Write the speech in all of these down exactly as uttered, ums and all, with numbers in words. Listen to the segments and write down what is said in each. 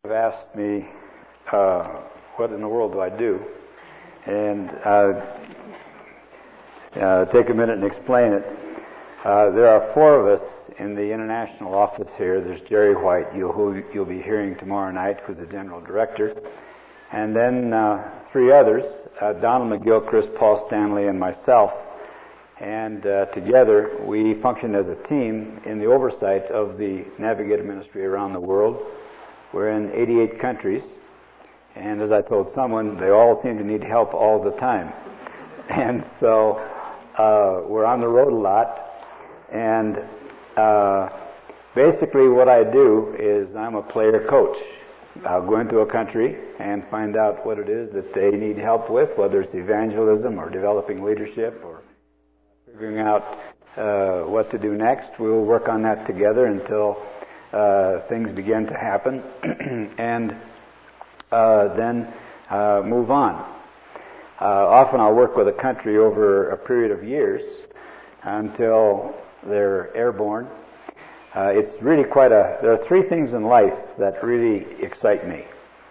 have asked me, uh, what in the world do I do? And uh, uh, take a minute and explain it. Uh, there are four of us in the international office here. There's Jerry White, you'll, who you'll be hearing tomorrow night, who's the general director. And then uh, three others, uh, Donald McGilchrist, Paul Stanley, and myself. And uh, together we function as a team in the oversight of the Navigator Ministry around the world. We're in eighty-eight countries. And as I told someone, they all seem to need help all the time. And so uh, we're on the road a lot. And uh, basically what I do is I'm a player coach. I'll go into a country and find out what it is that they need help with, whether it's evangelism or developing leadership or figuring out uh, what to do next. We'll work on that together until uh, things begin to happen. and uh, then uh, move on. Uh, often I'll work with a country over a period of years until they're airborne. Uh, it's really quite a, there are three things in life that really excite me.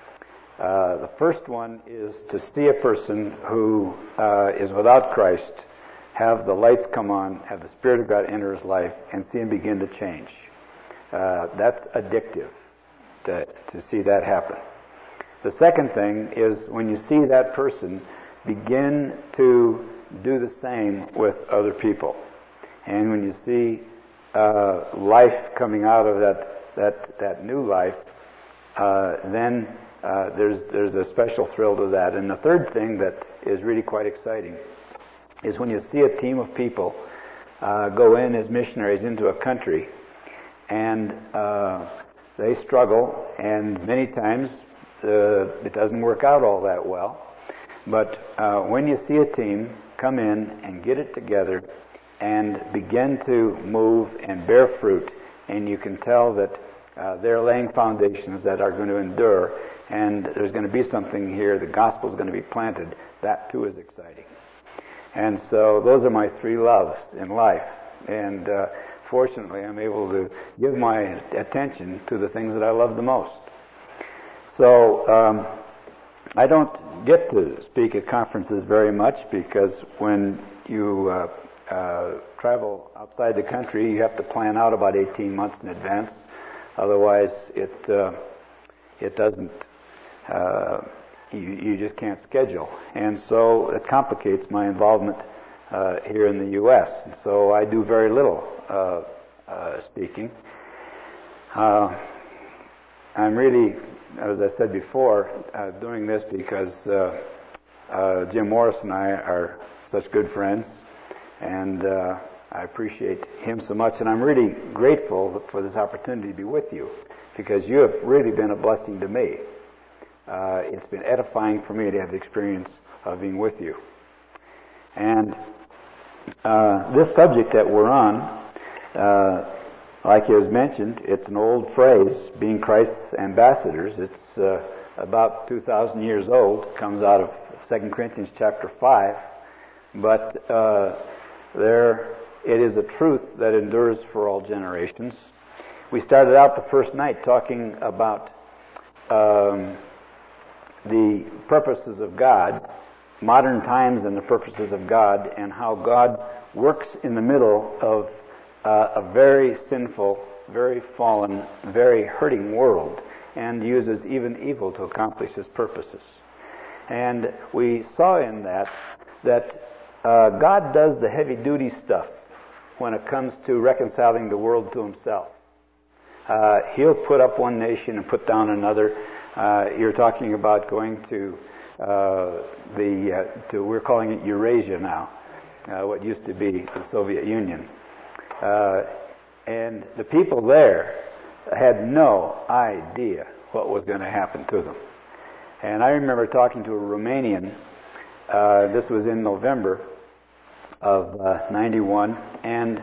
Uh, the first one is to see a person who uh, is without Christ, have the lights come on, have the Spirit of God enter his life, and see him begin to change. Uh, that's addictive to, to see that happen. The second thing is when you see that person begin to do the same with other people. And when you see uh, life coming out of that that, that new life, uh, then uh, there's there's a special thrill to that. And the third thing that is really quite exciting is when you see a team of people uh, go in as missionaries into a country, and uh, they struggle, and many times uh, it doesn't work out all that well. But uh, when you see a team come in and get it together and begin to move and bear fruit, and you can tell that uh, they're laying foundations that are going to endure, and there's going to be something here, the gospel is going to be planted, that too is exciting. And so those are my three loves in life. And uh, fortunately, I'm able to give my attention to the things that I love the most. So um, I don't get to speak at conferences very much because when you uh, uh, travel outside the country, you have to plan out about eighteen months in advance. Otherwise, it uh, it doesn't. Uh, You, you just can't schedule. And so it complicates my involvement uh, here in the U S And so I do very little uh, uh, speaking. Uh, I'm really, as I said before, uh, doing this because uh, uh, Jim Morris and I are such good friends, and uh, I appreciate him so much, and I'm really grateful for this opportunity to be with you, because you have really been a blessing to me. Uh, it's been edifying for me to have the experience of being with you. And uh, this subject that we're on, uh, like it was mentioned, it's an old phrase, being Christ's ambassadors. It's uh, about two thousand years old. It comes out of Second Corinthians chapter five. But uh, there, it is a truth that endures for all generations. We started out the first night talking about um, the purposes of God, modern times and the purposes of God, and how God works in the middle of uh, a very sinful, very fallen, very hurting world, and uses even evil to accomplish his purposes. And we saw in that that uh, God does the heavy-duty stuff when it comes to reconciling the world to himself. Uh, he'll put up one nation and put down another. Uh, you're talking about going to uh, the, uh, to, we're calling it Eurasia now, uh, what used to be the Soviet Union. Uh, and the people there had no idea what was going to happen to them. And I remember talking to a Romanian, uh, this was in November of uh, ninety-one, and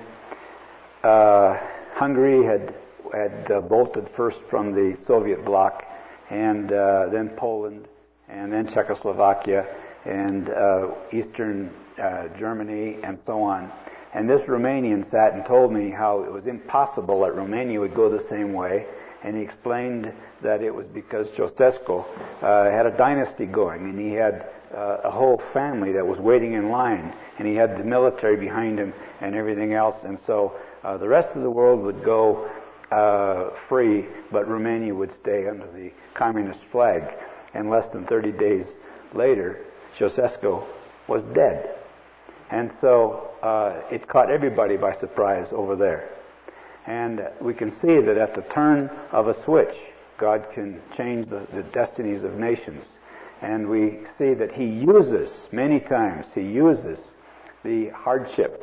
uh, Hungary had, had uh, bolted first from the Soviet bloc, and uh, then Poland, and then Czechoslovakia, and uh, Eastern uh, Germany, and so on. And this Romanian sat and told me how it was impossible that Romania would go the same way, and he explained that it was because Ceausescu uh, had a dynasty going, and he had uh, a whole family that was waiting in line, and he had the military behind him and everything else, and so uh, the rest of the world would go uh, free, but Romania would stay under the communist flag. And less than thirty days later, Ceausescu was dead. And so uh, it caught everybody by surprise over there. And we can see that at the turn of a switch, God can change the, the destinies of nations. And we see that he uses, many times, he uses the hardship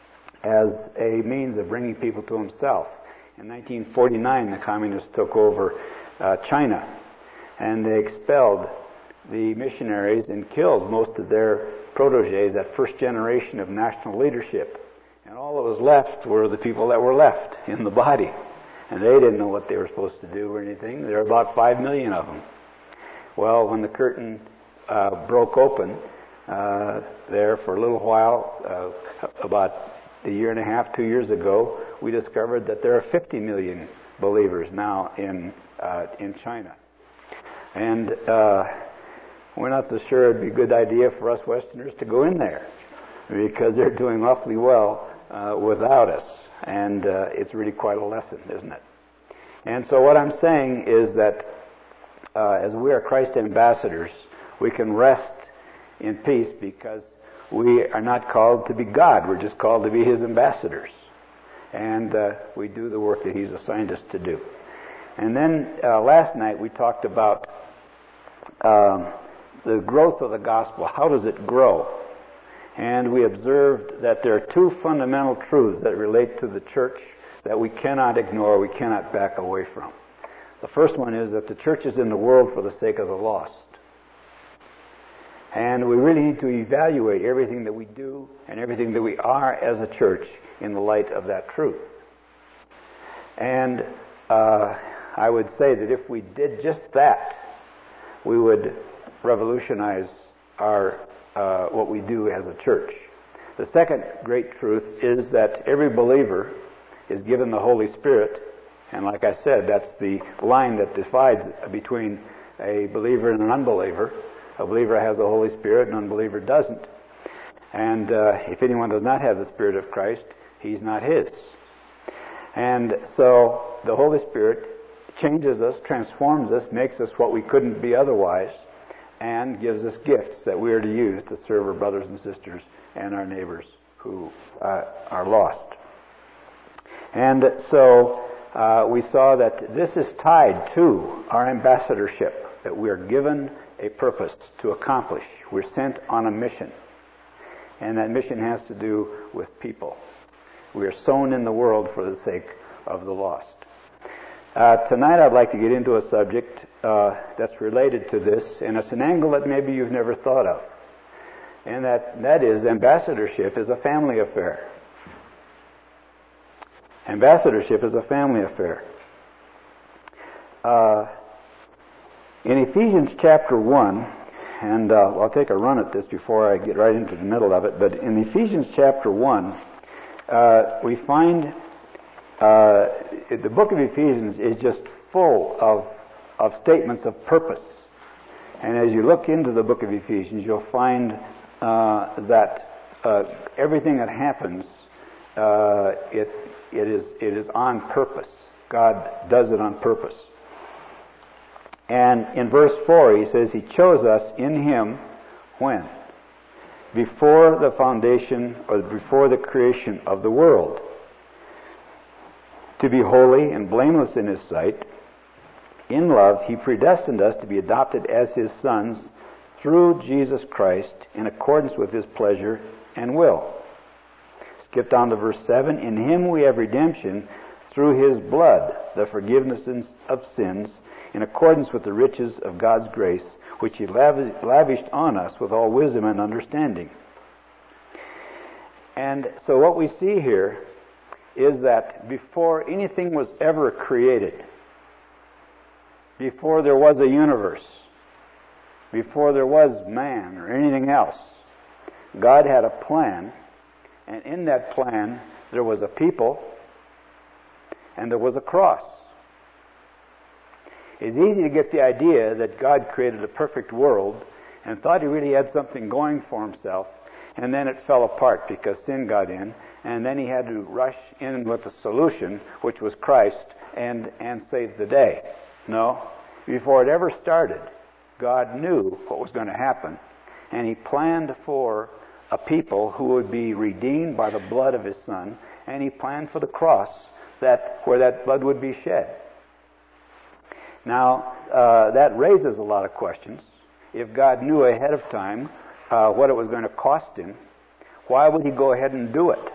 as a means of bringing people to himself. In nineteen forty-nine, the communists took over uh, China, and they expelled the missionaries and killed most of their proteges, that first generation of national leadership. And all that was left were the people that were left in the body. And they didn't know what they were supposed to do or anything. There were about five million of them. Well, when the curtain uh, broke open uh, there for a little while, uh, about a year and a half, two years ago, we discovered that there are fifty million believers now in uh, in China. And uh, we're not so sure it'd be a good idea for us Westerners to go in there, because they're doing awfully well uh, without us. And uh, it's really quite a lesson, isn't it? And so what I'm saying is that uh, as we are Christ ambassadors, we can rest in peace because we are not called to be God. We're just called to be his ambassadors. And uh, we do the work that he's assigned us to do. And then uh, last night we talked about um, the growth of the gospel. How does it grow? And we observed that there are two fundamental truths that relate to the church that we cannot ignore, we cannot back away from. The first one is that the church is in the world for the sake of the lost. And we really need to evaluate everything that we do and everything that we are as a church in the light of that truth. And uh, I would say that if we did just that, we would revolutionize our uh, what we do as a church. The second great truth is that every believer is given the Holy Spirit, and like I said, that's the line that divides between a believer and an unbeliever. A believer has the Holy Spirit, an unbeliever doesn't. And uh, if anyone does not have the Spirit of Christ, he's not his. And so the Holy Spirit changes us, transforms us, makes us what we couldn't be otherwise, and gives us gifts that we are to use to serve our brothers and sisters and our neighbors who uh, are lost. And so uh, we saw that this is tied to our ambassadorship, that we are given a purpose to accomplish. We're sent on a mission. And that mission has to do with people. We are sown in the world for the sake of the lost. Uh, tonight I'd like to get into a subject uh, that's related to this, and it's an angle that maybe you've never thought of. And that, that is, ambassadorship is a family affair. Ambassadorship is a family affair. Uh, in Ephesians chapter one, and uh, I'll take a run at this before I get right into the middle of it, but in Ephesians chapter one, uh, we find uh, the book of Ephesians is just full of, of statements of purpose. And as you look into the book of Ephesians, you'll find uh, that uh, everything that happens, uh, it it is it is on purpose. God does it on purpose. And in verse four, he says, he chose us in him when? Before the foundation, or before the creation of the world, to be holy and blameless in his sight. In love, he predestined us to be adopted as his sons through Jesus Christ in accordance with his pleasure and will. Skip down to verse seven. In him we have redemption through his blood, the forgiveness of sins, in accordance with the riches of God's grace, which he lavished on us with all wisdom and understanding. And so what we see here is that before anything was ever created, before there was a universe, before there was man or anything else, God had a plan, and in that plan there was a people and there was a cross. It's easy to get the idea that God created a perfect world and thought he really had something going for himself, and then it fell apart because sin got in, and then he had to rush in with the solution, which was Christ, and, and save the day. No. Before it ever started, God knew what was going to happen, and he planned for a people who would be redeemed by the blood of his Son, and he planned for the cross that where that blood would be shed. Now, uh, that raises a lot of questions. If God knew ahead of time uh, what it was going to cost him, why would he go ahead and do it?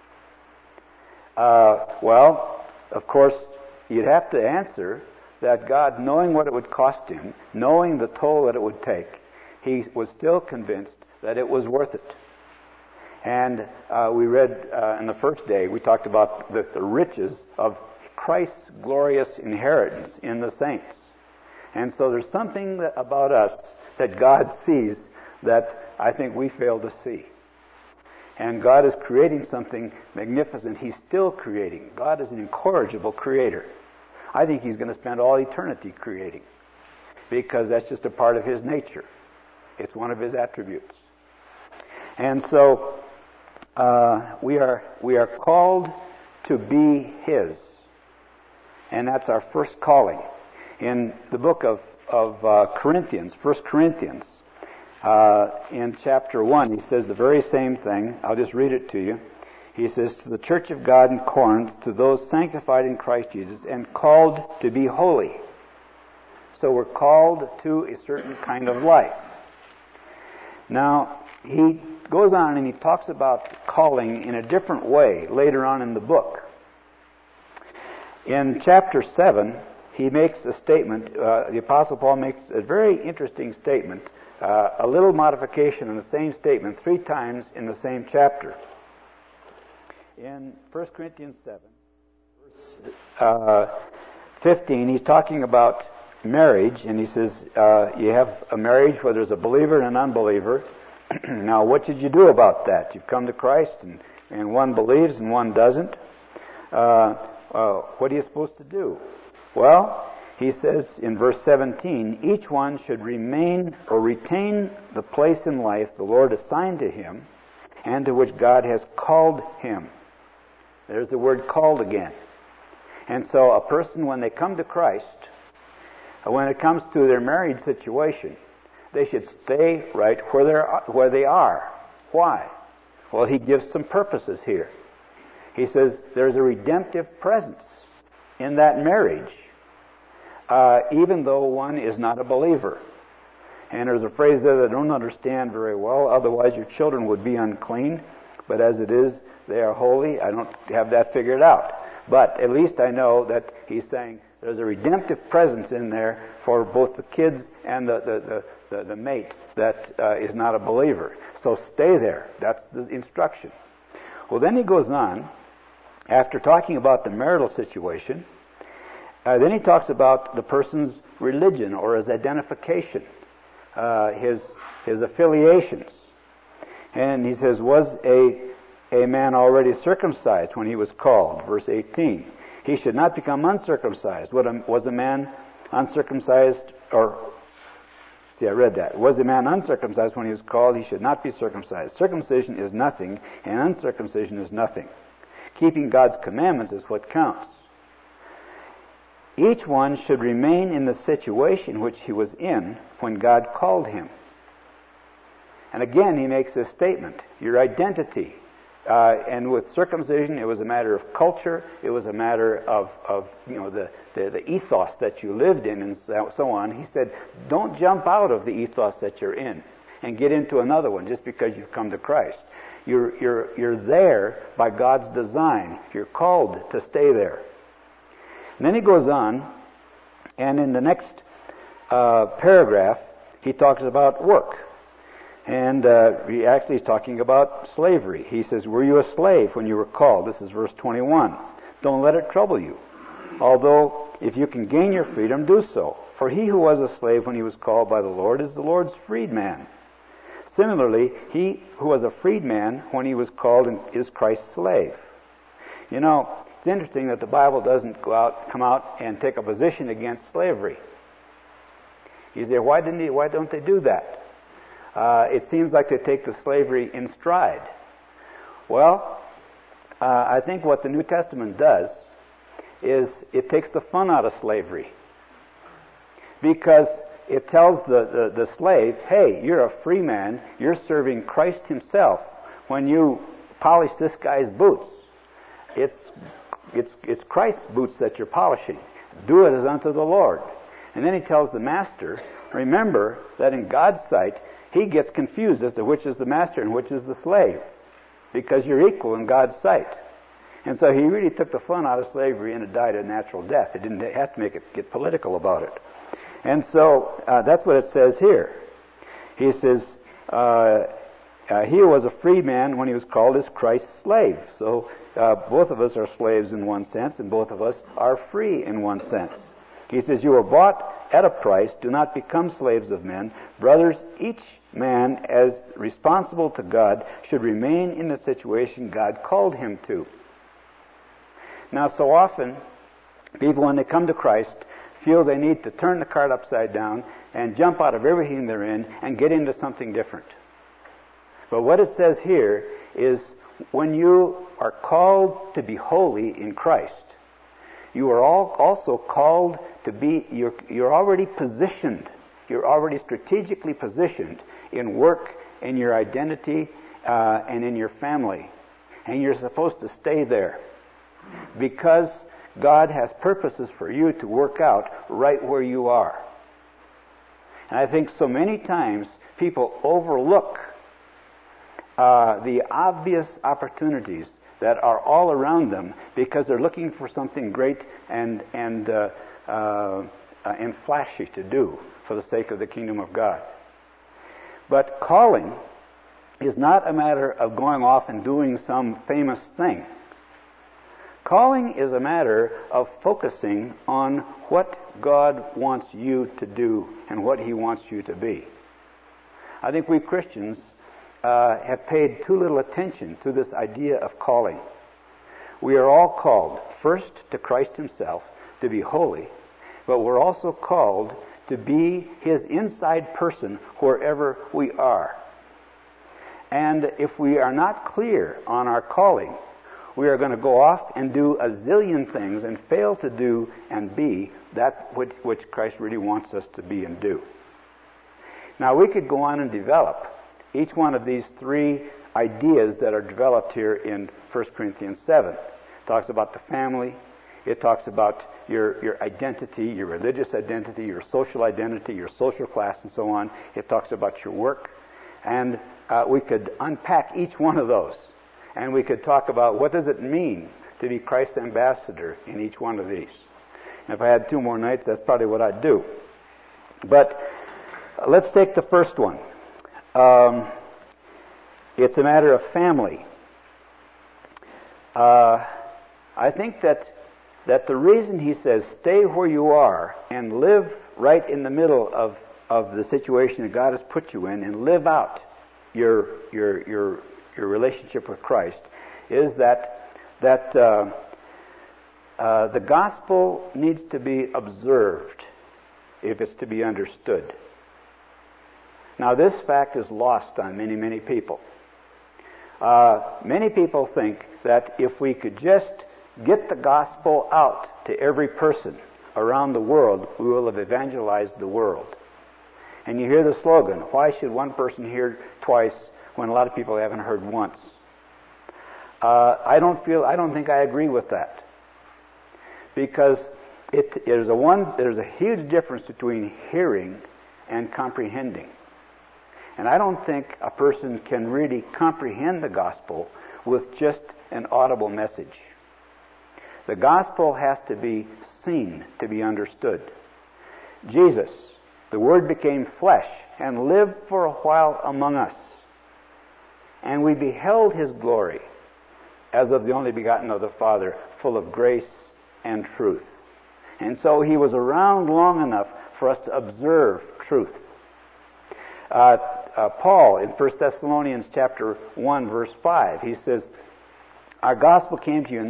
Uh, well, of course, you'd have to answer that God, knowing what it would cost him, knowing the toll that it would take, he was still convinced that it was worth it. And uh, we read uh, in the first day, we talked about the, the riches of Christ's glorious inheritance in the saints. And so there's something that, about us that God sees that I think we fail to see. And God is creating something magnificent. He's still creating. God is an incorrigible creator. I think he's going to spend all eternity creating, because that's just a part of his nature. It's one of his attributes. And so uh, we are we are called to be his. And that's our first calling. In the book of, of uh, Corinthians, First Corinthians, uh, in chapter one, he says the very same thing. I'll just read it to you. He says, to the church of God in Corinth, to those sanctified in Christ Jesus and called to be holy. So we're called to a certain kind of life. Now, he goes on and he talks about calling in a different way later on in the book. In chapter seven, he makes a statement, uh, the Apostle Paul makes a very interesting statement, uh, a little modification in the same statement three times in the same chapter. In First Corinthians seven, verse uh, fifteen, he's talking about marriage, and he says, uh, you have a marriage where there's a believer and an unbeliever. Now, what should you do about that? You've come to Christ, and, and one believes and one doesn't. Uh, uh, what are you supposed to do? Well, he says in verse seventeen, each one should remain or retain the place in life the Lord assigned to him and to which God has called him. There's the word called again. And so a person, when they come to Christ, when it comes to their marriage situation, they should stay right where they're where they are. Why? Well, he gives some purposes here. He says there's a redemptive presence in that marriage, uh, even though one is not a believer. And there's a phrase there that I don't understand very well. Otherwise, your children would be unclean. But as it is, they are holy. I don't have that figured out. But at least I know that he's saying there's a redemptive presence in there for both the kids and the, the, the, the, the mate that uh, is not a believer. So stay there. That's the instruction. Well, then he goes on, after talking about the marital situation, uh, then he talks about the person's religion or his identification, uh, his his affiliations. And he says, was a a man already circumcised when he was called? Verse eighteen. He should not become uncircumcised. Was a man uncircumcised, or, see, I read that. Was a man uncircumcised when he was called? He should not be circumcised. Circumcision is nothing, and uncircumcision is nothing. Keeping God's commandments is what counts. Each one should remain in the situation which he was in when God called him. And again, he makes this statement, your identity. Uh, and with circumcision, it was a matter of culture. It was a matter of, of you know, the, the, the ethos that you lived in and so, so on. He said, don't jump out of the ethos that you're in and get into another one just because you've come to Christ. You're, you're, you're there by God's design. You're called to stay there. And then he goes on, and in the next uh, paragraph, he talks about work. And uh, he actually is talking about slavery. He says, were you a slave when you were called? This is verse twenty-one. Don't let it trouble you. Although, if you can gain your freedom, do so. For he who was a slave when he was called by the Lord is the Lord's freedman. Similarly, he who was a freedman when he was called is Christ's slave. You know, it's interesting that the Bible doesn't go out, come out and take a position against slavery. You say, why didn't he, why don't they do that? Uh, it seems like they take the slavery in stride. Well, uh, I think what the New Testament does is it takes the fun out of slavery. Because it tells the, the, the slave, hey, you're a free man, you're serving Christ himself when you polish this guy's boots. It's, it's, it's Christ's boots that you're polishing. Do it as unto the Lord. And then he tells the master, remember that in God's sight, he gets confused as to which is the master and which is the slave, because you're equal in God's sight. And so he really took the fun out of slavery, and it died a natural death. It didn't have to make it get political about it. And so uh, that's what it says here. He says, uh, uh, he was a free man when he was called as Christ's slave. So uh, both of us are slaves in one sense, and both of us are free in one sense. He says, you were bought at a price. Do not become slaves of men. Brothers, each man, as responsible to God, should remain in the situation God called him to. Now, so often, people, when they come to Christ, feel they need to turn the cart upside down and jump out of everything they're in and get into something different. But what it says here is, when you are called to be holy in Christ, you are all also called to be, you're, you're already positioned, you're already strategically positioned in work, in your identity, uh, and in your family. And you're supposed to stay there, because God has purposes for you to work out right where you are. And I think so many times people overlook uh, the obvious opportunities that are all around them because they're looking for something great and and uh, uh, and flashy to do for the sake of the kingdom of God. But calling is not a matter of going off and doing some famous thing. Calling is a matter of focusing on what God wants you to do and what He wants you to be. I think we Christians uh, have paid too little attention to this idea of calling. We are all called, first to Christ Himself, to be holy, but we're also called to be His inside person wherever we are. And if we are not clear on our calling, we are going to go off and do a zillion things and fail to do and be that which, which Christ really wants us to be and do. Now, we could go on and develop each one of these three ideas that are developed here in First Corinthians seven. It talks about the family. It talks about your, your identity, your religious identity, your social identity, your social class, and so on. It talks about your work. And uh, we could unpack each one of those. And we could talk about what does it mean to be Christ's ambassador in each one of these. And if I had two more nights, that's probably what I'd do. But uh, let's take the first one. Um, it's a matter of family. Uh, I think that that the reason he says stay where you are and live right in the middle of, of the situation that God has put you in and live out your your your your relationship with Christ is that that uh, uh, the gospel needs to be observed if it's to be understood. Now, this fact is lost on many, many people. Uh, many people think that if we could just get the gospel out to every person around the world, we will have evangelized the world. And you hear the slogan, why should one person hear twice when a lot of people haven't heard once? Uh, I don't feel, I don't think I agree with that. Because it, there's a one, there's a huge difference between hearing and comprehending. And I don't think a person can really comprehend the gospel with just an audible message. The gospel has to be seen to be understood. Jesus, the Word became flesh and lived for a while among us. And we beheld His glory as of the only begotten of the Father, full of grace and truth. And so He was around long enough for us to observe truth. Uh, uh, Paul, in First Thessalonians chapter one, verse five, he says, our gospel came to you not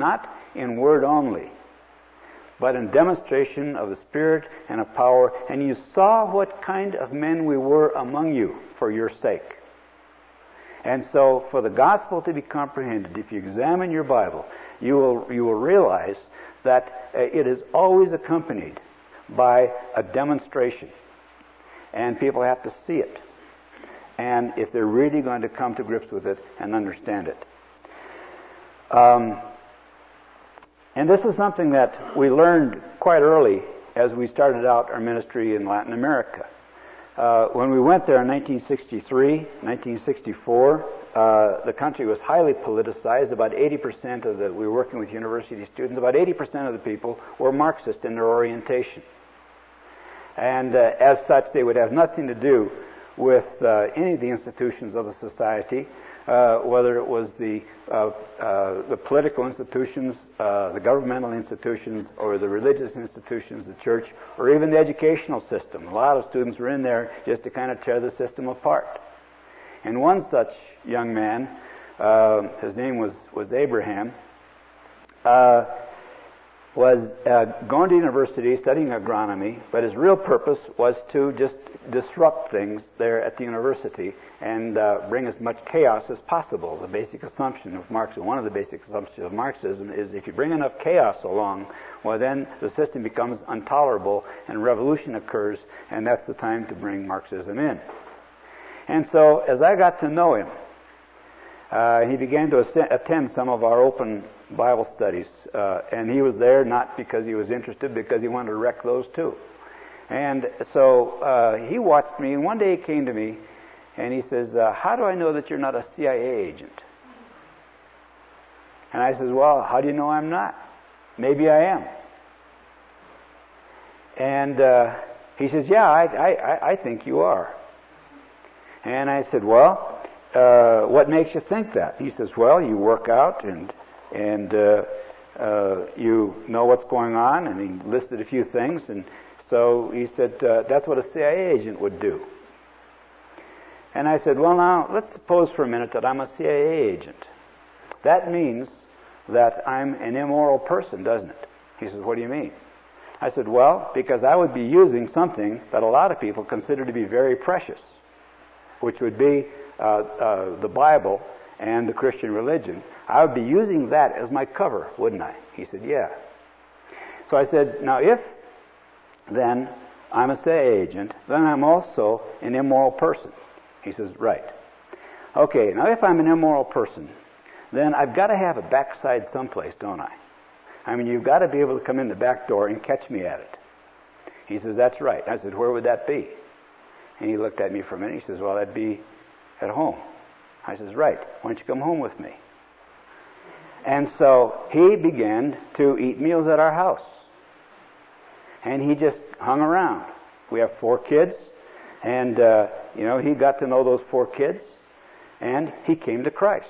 in word only, but in demonstration of the Spirit and of power. And you saw what kind of men we were among you for your sake. And so, for the gospel to be comprehended, if you examine your Bible, you will you will realize that it is always accompanied by a demonstration. And people have to see it. And if they're really going to come to grips with it and understand it. Um, and this is something that we learned quite early as we started out our ministry in Latin America. Uh, when we went there in nineteen sixty-three, nineteen sixty-four, uh, the country was highly politicized. About eighty percent of the, we were working with university students, about eighty percent of the people were Marxist in their orientation. And uh, as such, they would have nothing to do with uh, any of the institutions of the society, uh, whether it was the uh, uh, the political institutions, uh, the governmental institutions, or the religious institutions, the church, or even the educational system. A lot of students were in there just to kind of tear the system apart. And one such young man, uh, his name was, was Abraham, uh, was uh, going to university studying agronomy, but his real purpose was to just disrupt things there at the university and uh, bring as much chaos as possible. The basic assumption of Marxism, one of the basic assumptions of Marxism is if you bring enough chaos along, well then the system becomes intolerable and revolution occurs, and that's the time to bring Marxism in. And so as I got to know him, uh, he began to ascend, attend some of our open Bible studies, uh, and he was there not because he was interested, because he wanted to wreck those too. And so uh, he watched me, and one day he came to me, and he says, uh, how do I know that you're not a C I A agent? And I says, well, how do you know I'm not? Maybe I am. And uh, he says, yeah, I, I, I think you are. And I said, well, uh, what makes you think that? He says, well, you work out and and uh, uh, you know what's going on, and he listed a few things, and so he said, uh, that's what a C I A agent would do. And I said, well now, let's suppose for a minute that I'm a C I A agent. That means that I'm an immoral person, doesn't it? He says, what do you mean? I said, well, because I would be using something that a lot of people consider to be very precious, which would be uh, uh, the Bible and the Christian religion. I would be using that as my cover, wouldn't I? He said, yeah. So I said, now if then I'm a C I A agent, then I'm also an immoral person. He says, right. Okay, now if I'm an immoral person, then I've got to have a backside someplace, don't I? I mean, you've got to be able to come in the back door and catch me at it. He says, that's right. I said, where would that be? And he looked at me for a minute. He says, well, that'd be at home. I says, right. Why don't you come home with me? And so he began to eat meals at our house. And he just hung around. We have four kids. And, uh, you know, he got to know those four kids. And he came to Christ.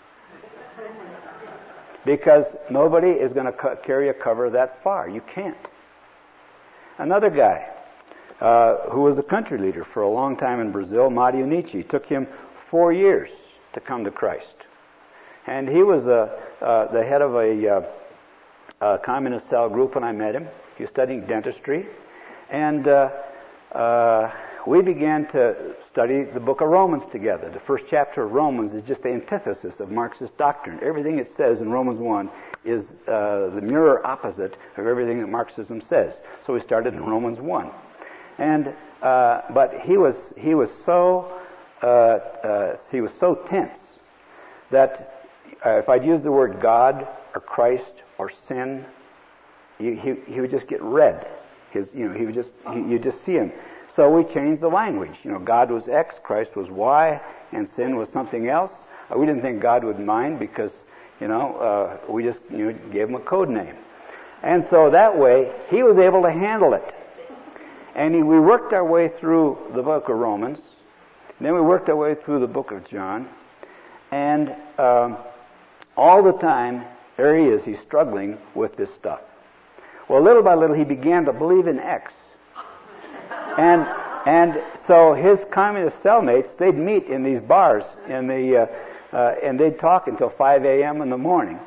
Because nobody is going to co- carry a cover that far. You can't. Another guy uh, who was a country leader for a long time in Brazil, Mario Nietzsche, took him four years to come to Christ. And he was uh, uh, the head of a, uh, a communist cell group when I met him. He was studying dentistry. And uh, uh, we began to study the book of Romans together. The first chapter of Romans is just the antithesis of Marxist doctrine. Everything it says in Romans one is uh, the mirror opposite of everything that Marxism says. So we started in Romans one. And uh, but he was he was so uh, uh, he was so tense that uh, if I'd use the word God or Christ or sin, he he, he would just get red. His you know he would just he, you just see him. So we changed the language. You know, God was X, Christ was Y, and sin was something else. Uh, we didn't think God would mind because, you know, uh, we just you know, gave him a code name. And so that way, he was able to handle it. And he, we worked our way through the book of Romans. Then we worked our way through the book of John. And um, all the time, there he is, he's struggling with this stuff. Well, little by little, he began to believe in X. And and so his communist cellmates, they'd meet in these bars in the uh, uh, and they'd talk until five a.m. in the morning.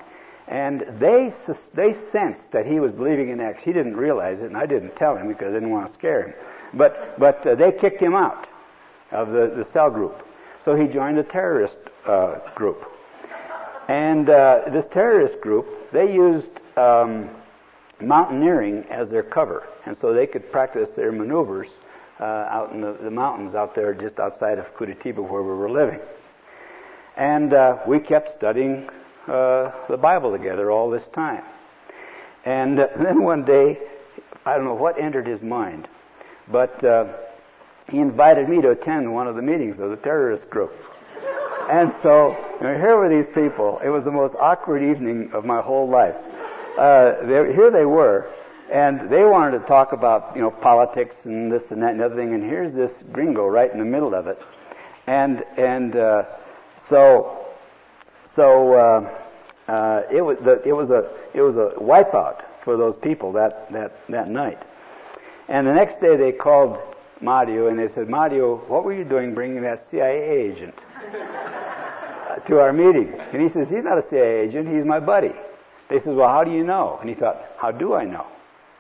And they they sensed that he was believing in X. He didn't realize it, and I didn't tell him because I didn't want to scare him. But but uh, they kicked him out of the, the cell group. So he joined the terrorist uh, group. And uh, this terrorist group, they used um, mountaineering as their cover. And so they could practice their maneuvers uh, out in the, the mountains out there just outside of Curitiba where we were living. And uh, we kept studying uh, the Bible together all this time. And uh, then one day, I don't know what entered his mind, but uh, he invited me to attend one of the meetings of the terrorist group. And so, you know, here were these people. It was the most awkward evening of my whole life. Uh, they, here they were, and they wanted to talk about, you know, politics and this and that and other thing, and here's this gringo right in the middle of it. And, and, uh, so, so, uh, uh, it was, the, it was a, it was a wipeout for those people that, that, that night. And the next day they called Mario and they said, Mario, what were you doing bringing that C I A agent to our meeting? And he says, he's not a C I A agent, he's my buddy. They said, well, how do you know? And he thought, how do I know?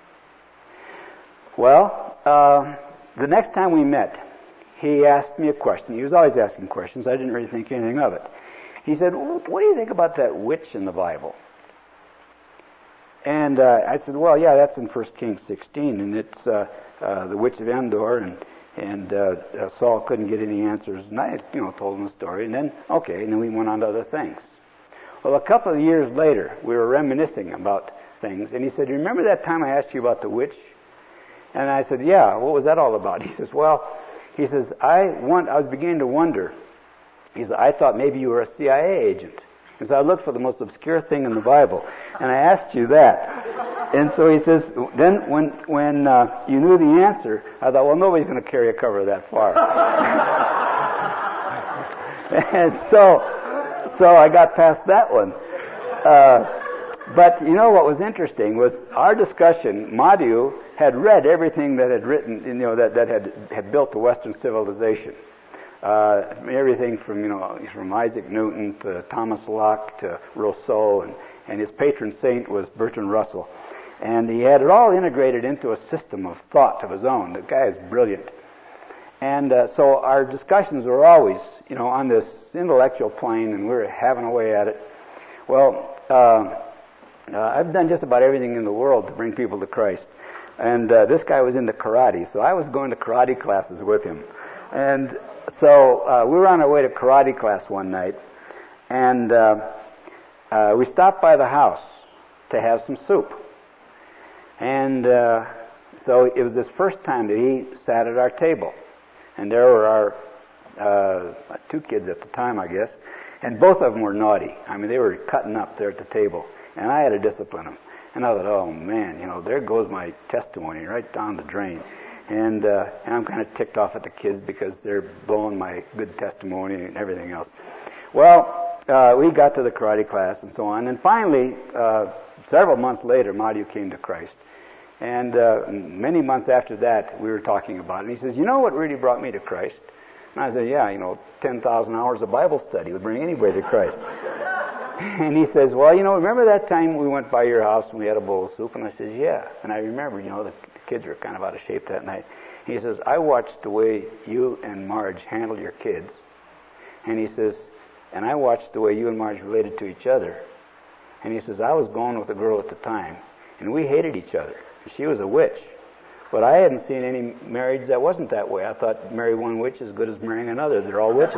Well, uh, the next time we met, he asked me a question. He was always asking questions. I didn't really think anything of it. He said, what do you think about that witch in the Bible? And uh, I said, well, yeah, that's in First Kings sixteen, and it's uh, uh, the witch of Endor, and and uh, uh, Saul couldn't get any answers. And I, you know, told him the story, and then, okay, and then we went on to other things. Well, a couple of years later, we were reminiscing about things, and he said, you remember that time I asked you about the witch? And I said, yeah, what was that all about? He says, well, he says, I want, I was beginning to wonder. He said, I thought maybe you were a C I A agent. And so I looked for the most obscure thing in the Bible, and I asked you that. And so he says, then when when uh, you knew the answer, I thought, well, nobody's going to carry a cover that far. And so, so I got past that one. Uh, but you know what was interesting was our discussion. Madhu had read everything that had written, you know, that that had had built the Western civilization. Uh, everything from, you know, from Isaac Newton to Thomas Locke to Rousseau, and, and his patron saint was Bertrand Russell. And he had it all integrated into a system of thought of his own. The guy is brilliant. And uh, so our discussions were always, you know, on this intellectual plane, and we were having away at it. Well, uh, uh, I've done just about everything in the world to bring people to Christ. And uh, this guy was into karate, so I was going to karate classes with him. And so uh, we were on our way to karate class one night, and uh, uh, we stopped by the house to have some soup. And uh, so it was his first time that he sat at our table. And there were our uh, two kids at the time, I guess, and both of them were naughty. I mean, they were cutting up there at the table, and I had to discipline them. And I thought, oh man, you know, there goes my testimony right down the drain. And, uh, and I'm kind of ticked off at the kids because they're blowing my good testimony and everything else. Well, uh, we got to the karate class and so on. And finally, uh, several months later, Madhu came to Christ. And uh, many months after that, we were talking about it. And he says, you know what really brought me to Christ? And I said, yeah, you know, ten thousand hours of Bible study would bring anybody to Christ. And he says, well, you know, remember that time we went by your house and we had a bowl of soup? And I said, yeah. And I remember, you know, the kids were kind of out of shape that night. He says, I watched the way you and Marge handled your kids. And he says, and I watched the way you and Marge related to each other. And he says, I was going with a girl at the time, and we hated each other. She was a witch. But I hadn't seen any marriage that wasn't that way. I thought marry one witch as good as marrying another. They're all witches.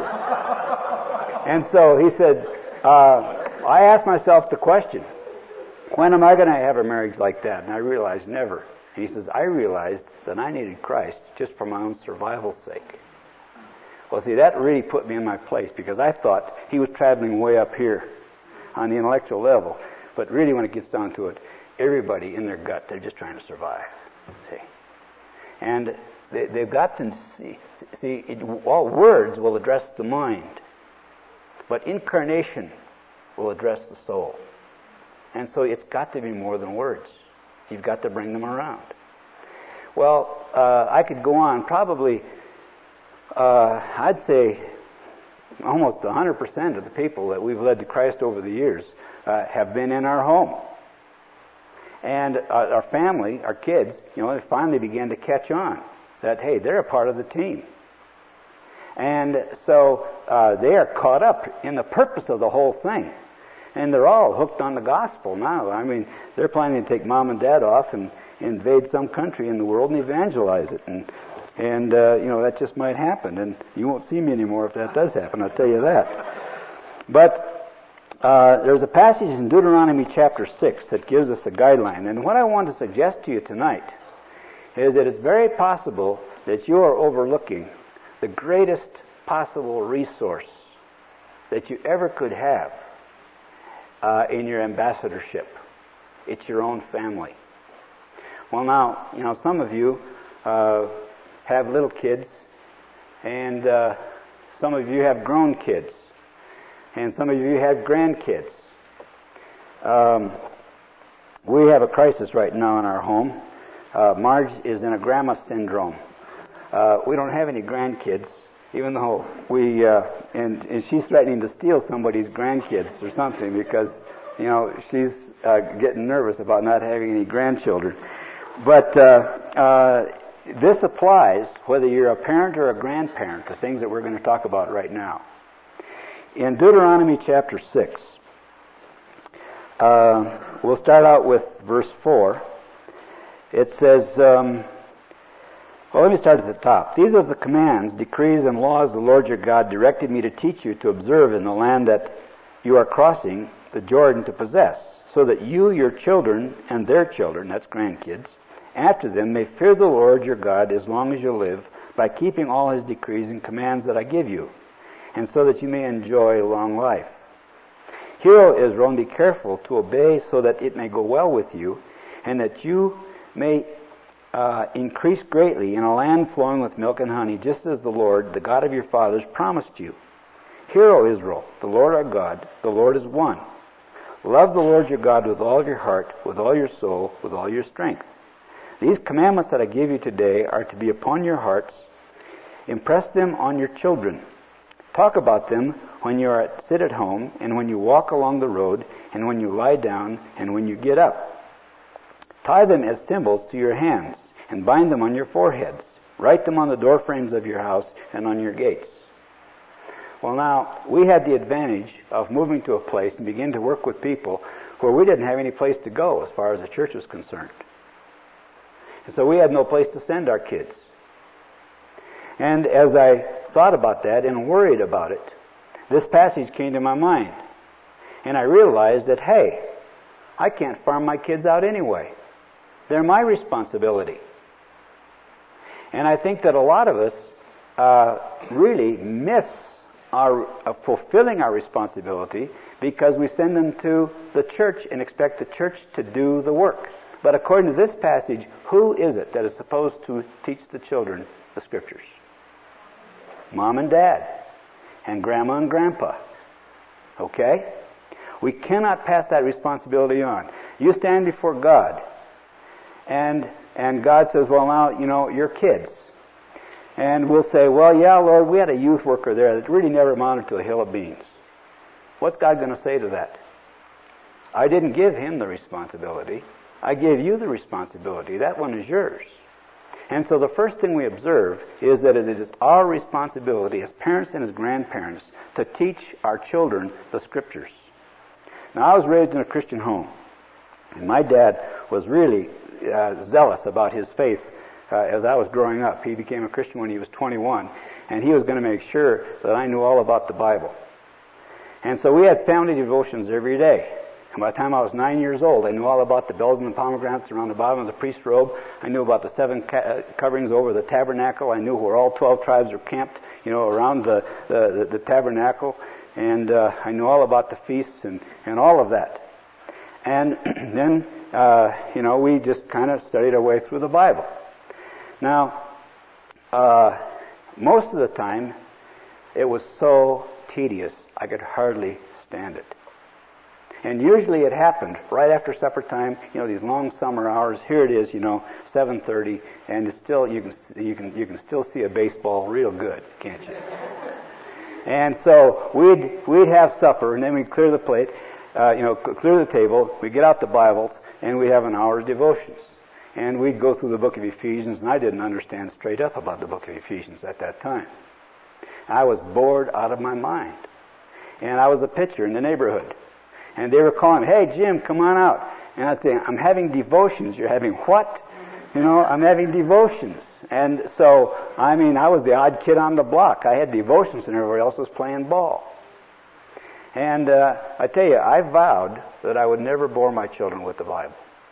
And so he said, uh, I asked myself the question, when am I going to have a marriage like that? And I realized never. And he says, I realized that I needed Christ just for my own survival's sake. Well, see, that really put me in my place, because I thought he was traveling way up here on the intellectual level. But really, when it gets down to it, everybody in their gut, they're just trying to survive. See? And they, they've got to see, see it, all words will address the mind, but incarnation will address the soul. And so it's got to be more than words. You've got to bring them around. Well, uh, I could go on. Probably, uh, I'd say almost one hundred percent of the people that we've led to Christ over the years uh, have been in our home. And uh, our family, our kids, you know, they finally began to catch on that, hey, they're a part of the team. And so uh, they are caught up in the purpose of the whole thing. And they're all hooked on the gospel now. I mean, they're planning to take mom and dad off and invade some country in the world and evangelize it. And, and uh, you know, that just might happen. And you won't see me anymore if that does happen, I'll tell you that. But uh, there's a passage in Deuteronomy chapter six that gives us a guideline. And what I want to suggest to you tonight is that it's very possible that you are overlooking the greatest possible resource that you ever could have uh, in your ambassadorship. It's your own family. Well, now, you know, some of you uh, have little kids, and uh, some of you have grown kids, and some of you have grandkids. Um, we have a crisis right now in our home. Uh, Marge is in a grandma syndrome. Uh, we don't have any grandkids, even though we, uh, and, and she's threatening to steal somebody's grandkids or something because, you know, she's uh, getting nervous about not having any grandchildren. But uh, uh, this applies whether you're a parent or a grandparent, the things that we're going to talk about right now. In Deuteronomy chapter six, uh, we'll start out with verse four. It says, um, well, let me start at the top. These are the commands, decrees, and laws the Lord your God directed me to teach you to observe in the land that you are crossing the Jordan to possess, so that you, your children, and their children, that's grandkids, after them may fear the Lord your God as long as you live, by keeping all his decrees and commands that I give you, and so that you may enjoy a long life. Hear, O Israel, and be careful to obey, so that it may go well with you, and that you may uh, increase greatly in a land flowing with milk and honey, just as the Lord, the God of your fathers, promised you. Hear, O Israel, the Lord our God, the Lord is one. Love the Lord your God with all your heart, with all your soul, with all your strength. These commandments that I give you today are to be upon your hearts. Impress them on your children. Talk about them when you are at, sit at home, and when you walk along the road, and when you lie down, and when you get up. Tie them as symbols to your hands, and bind them on your foreheads. Write them on the doorframes of your house and on your gates. Well, now, we had the advantage of moving to a place and begin to work with people where we didn't have any place to go as far as the church was concerned. And so we had no place to send our kids. And as I thought about that and worried about it, this passage came to my mind. And I realized that, hey, I can't farm my kids out anyway. They're my responsibility. And I think that a lot of us uh, really miss our uh, fulfilling our responsibility because we send them to the church and expect the church to do the work. But according to this passage, who is it that is supposed to teach the children the Scriptures? Mom and Dad, and Grandma and Grandpa. Okay? We cannot pass that responsibility on. You stand before God, and and God says, well, now, you know, you're kids. And we'll say, well, yeah, Lord, we had a youth worker there that really never amounted to a hill of beans. What's God going to say to that? I didn't give him the responsibility. I gave you the responsibility. That one is yours. And so the first thing we observe is that it is our responsibility as parents and as grandparents to teach our children the Scriptures. Now, I was raised in a Christian home, and my dad was really uh, zealous about his faith uh, as I was growing up. He became a Christian when he was twenty-one, and he was going to make sure that I knew all about the Bible. And so we had family devotions every day. And by the time I was nine years old, I knew all about the bells and the pomegranates around the bottom of the priest's robe. I knew about the seven ca- coverings over the tabernacle. I knew where all twelve tribes were camped, you know, around the, the, the, the tabernacle. And uh, I knew all about the feasts and, and all of that. And then, uh, you know, we just kind of studied our way through the Bible. Now, uh, most of the time, it was so tedious, I could hardly stand it. And usually it happened right after supper time, you know, these long summer hours. Here it is, you know, seven thirty, and it's still, you can, you can, you can still see a baseball real good, can't you? And so we'd, we'd have supper, and then we'd clear the plate. uh, you know, clear the table, we'd get out the Bibles, and we'd have an hour's devotions. And we'd go through the book of Ephesians, and I didn't understand straight up about the book of Ephesians at that time. I was bored out of my mind. And I was a pitcher in the neighborhood. And they were calling me, "Hey, Jim, come on out." And I'd say, "I'm having devotions." "You're having what?" "You know, I'm having devotions." And so, I mean, I was the odd kid on the block. I had devotions and everybody else was playing ball. And uh, I tell you, I vowed that I would never bore my children with the Bible.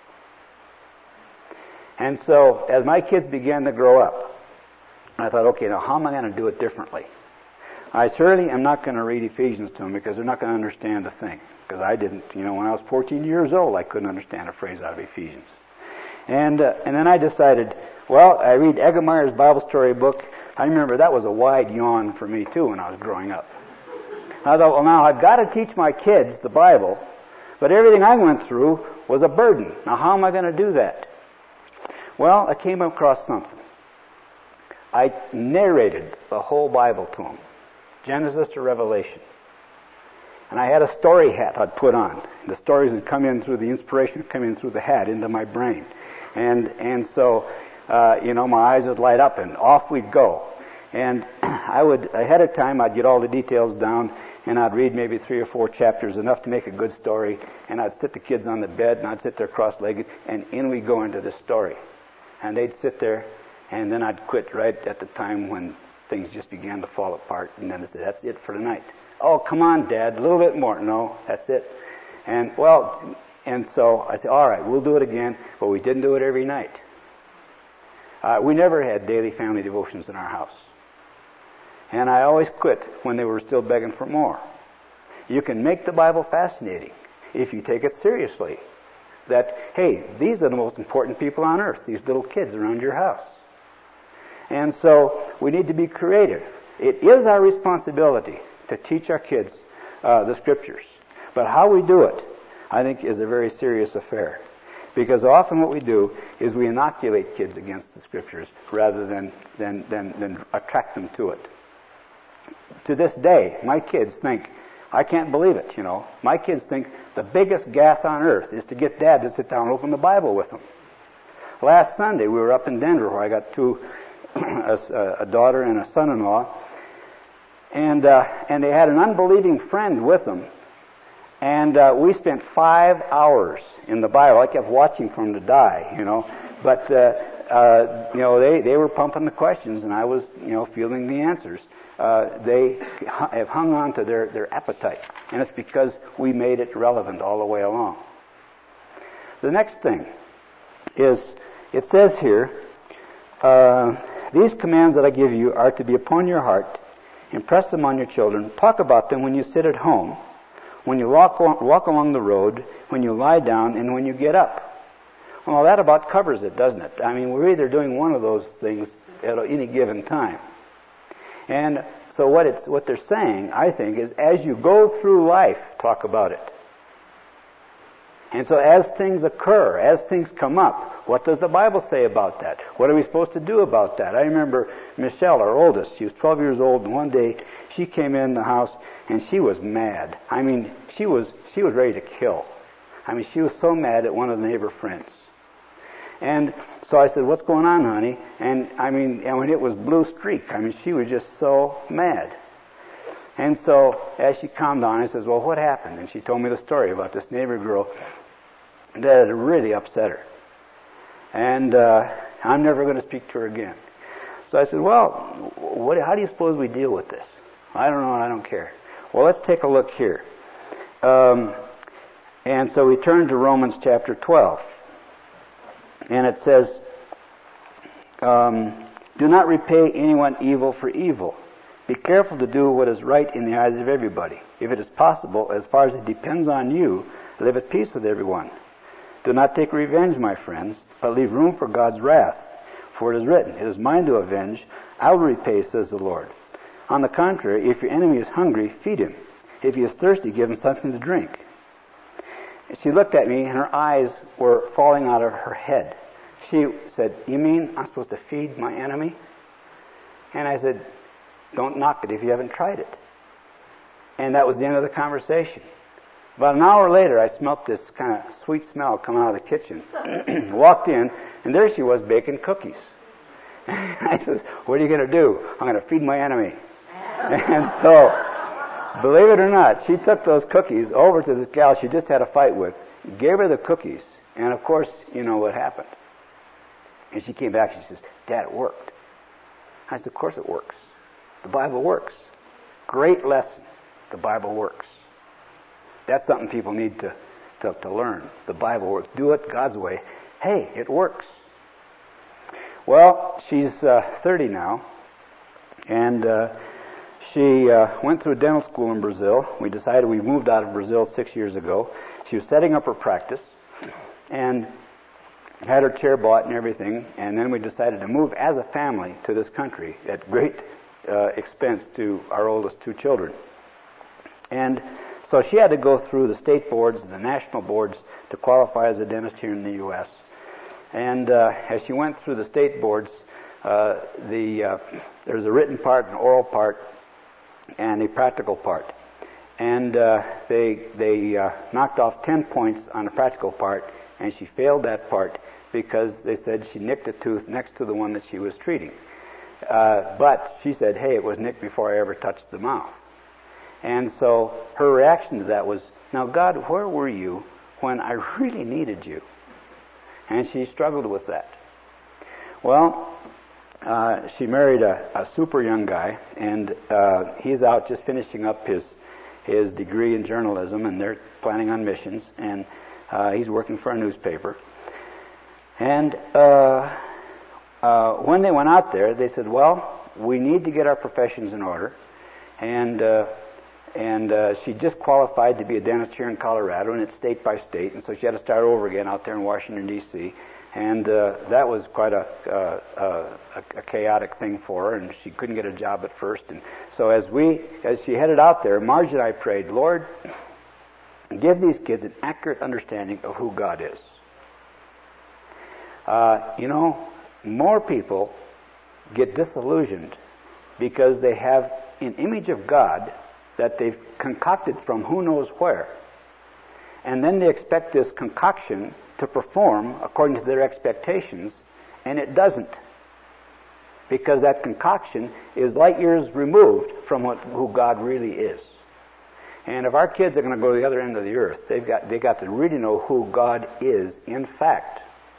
And so, as my kids began to grow up, I thought, okay, now how am I going to do it differently? I certainly am not going to read Ephesians to them because they're not going to understand a thing. Because I didn't, you know, when I was fourteen years old, I couldn't understand a phrase out of Ephesians. And uh, and then I decided, well, I read Eggemeyer's Bible story book. I remember that was a wide yawn for me too when I was growing up. I thought, well, now I've got to teach my kids the Bible, but everything I went through was a burden. Now how am I going to do that? Well, I came across something. I narrated the whole Bible to them, Genesis to Revelation. And I had a story hat I'd put on. The stories would come in through the inspiration, would come in through the hat into my brain. And and so, uh, you know, my eyes would light up and off we'd go. And I would, ahead of time, I'd get all the details down and I'd read maybe three or four chapters, enough to make a good story. And I'd sit the kids on the bed and I'd sit there cross-legged and in we go into the story. And they'd sit there and then I'd quit right at the time when things just began to fall apart. And then I'd say, "That's it for tonight." "Oh, come on, Dad, a little bit more." "No, that's it." And, well, and so I said, "All right, we'll do it again," but we didn't do it every night. Uh, we never had daily family devotions in our house. And I always quit when they were still begging for more. You can make the Bible fascinating if you take it seriously. That, hey, these are the most important people on earth, these little kids around your house. And so we need to be creative. It is our responsibility to teach our kids uh, the Scriptures. But how we do it, I think, is a very serious affair. Because often what we do is we inoculate kids against the Scriptures rather than, than, than, than attract them to it. To this day, my kids think, I can't believe it, you know, my kids think the biggest gas on earth is to get Dad to sit down and open the Bible with them. Last Sunday, we were up in Denver where I got two, a, a daughter and a son-in-law, And uh, and they had an unbelieving friend with them. And uh, we spent five hours in the Bible. I kept watching for them to die, you know. But, uh, uh, you know, they, they were pumping the questions, and I was, you know, fielding the answers. Uh, they have hung on to their, their appetite. And it's because we made it relevant all the way along. The next thing is, it says here, uh, these commands that I give you are to be upon your heart. Impress them on your children. Talk about them when you sit at home, when you walk, walk along the road, when you lie down, and when you get up. Well, that about covers it, doesn't it? I mean, we're either doing one of those things at any given time. And so what it's what they're saying, I think, is as you go through life, talk about it. And so as things occur, as things come up, what does the Bible say about that? What are we supposed to do about that? I remember Michelle, our oldest, she was twelve years old, and one day she came in the house and she was mad. I mean, she was she was ready to kill. I mean, she was so mad at one of the neighbor friends. And so I said, "What's going on, honey?" And I mean, and when it was blue streak, I mean, she was just so mad. And so as she calmed down, I says, "Well, what happened?" And she told me the story about this neighbor girl that had really upset her. And uh, I'm never going to speak to her again. So I said, "Well, what, how do you suppose we deal with this?" "I don't know, and I don't care." Well, let's take a look here. Um, and so we turn to Romans chapter twelve. And it says, um, "Do not repay anyone evil for evil. Be careful to do what is right in the eyes of everybody. If it is possible, as far as it depends on you, live at peace with everyone. Do not take revenge, my friends, but leave room for God's wrath. For it is written, 'It is mine to avenge. I will repay, says the Lord.' On the contrary, if your enemy is hungry, feed him. If he is thirsty, give him something to drink." She looked at me and her eyes were falling out of her head. She said, "You mean I'm supposed to feed my enemy?" And I said, "Don't knock it if you haven't tried it." And that was the end of the conversation. About an hour later, I smelt this kind of sweet smell coming out of the kitchen. Walked in, and there she was baking cookies. I said, what are you going to do? I'm going to feed my enemy. And so, believe it or not, she took those cookies over to this gal she just had a fight with, gave her the cookies, and of course, you know what happened. And she came back and she says, Dad, it worked. I said, of course it works. The Bible works. Great lesson. The Bible works. That's something people need to, to, to learn. The Bible works. Do it God's way. Hey, it works. Well, she's uh, thirty now, and uh, she uh, went through dental school in Brazil. We decided we moved out of Brazil six years ago. She was setting up her practice, and had her chair bought and everything, and then we decided to move as a family to this country at great uh, expense to our oldest two children. And so she had to go through the state boards and the national boards to qualify as a dentist here in the U S And uh, as she went through the state boards, uh, the uh, there's a written part, an oral part, and a practical part. And uh, they they uh, knocked off ten points on the practical part, and she failed that part because they said she nicked a tooth next to the one that she was treating. Uh, but she said, hey, it was nicked before I ever touched the mouth. And so her reaction to that was, now God, where were you when I really needed you? And she struggled with that. Well, uh, she married a, a super young guy, and uh, he's out just finishing up his his degree in journalism, and they're planning on missions, and uh, he's working for a newspaper. And uh, uh, when they went out there, they said, well, we need to get our professions in order, and uh, and uh, she just qualified to be a dentist here in Colorado, and it's state by state, and so she had to start over again out there in Washington, D C, and uh, that was quite a, uh, uh, a, a chaotic thing for her, and she couldn't get a job at first. And so as we, as she headed out there, Marge and I prayed, Lord, give these kids an accurate understanding of who God is. Uh, you know, more people get disillusioned because they have an image of God that they've concocted from who knows where. And then they expect this concoction to perform according to their expectations, and it doesn't. Because that concoction is light years removed from what, who God really is. And if our kids are going to go to the other end of the earth, they've got, they've got to really know who God is in fact.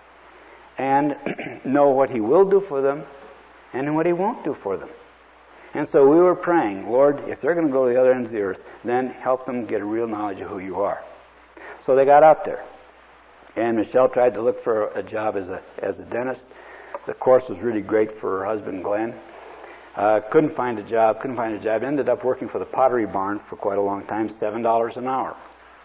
And know what He will do for them and what He won't do for them. And so we were praying, Lord, if they're going to go to the other end of the earth, then help them get a real knowledge of who You are. So they got out there. And Michelle tried to look for a job as a as a dentist. The course was really great for her husband, Glenn. Uh, couldn't find a job, couldn't find a job. Ended up working for the Pottery Barn for quite a long time, seven dollars an hour.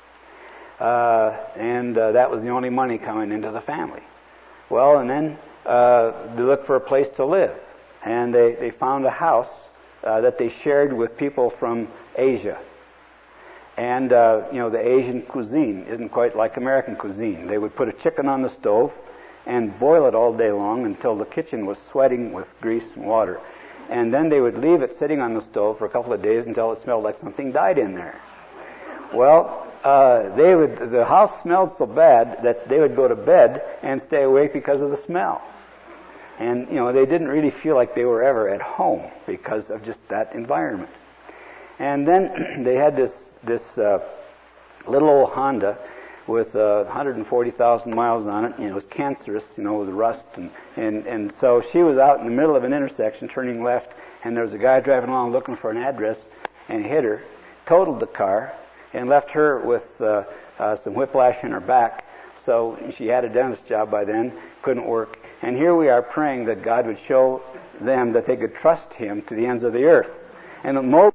Uh, and uh, that was the only money coming into the family. Well, and then uh, they looked for a place to live. And they, they found a house uh, that they shared with people from Asia. And, uh, you know, the Asian cuisine isn't quite like American cuisine. They would put a chicken on the stove and boil it all day long until the kitchen was sweating with grease and water. And then they would leave it sitting on the stove for a couple of days until it smelled like something died in there. Well, uh, they would, the house smelled so bad that they would go to bed and stay awake because of the smell. And, you know, they didn't really feel like they were ever at home because of just that environment. And then they had this this uh, little old Honda with uh, one hundred forty thousand miles on it, and it was cancerous, you know, with rust. And, and, and so she was out in the middle of an intersection turning left, and there was a guy driving along looking for an address, and hit her, totaled the car, and left her with uh, uh, some whiplash in her back. So she had a dentist job by then, couldn't work. And here we are praying that God would show them that they could trust Him to the ends of the earth. And the most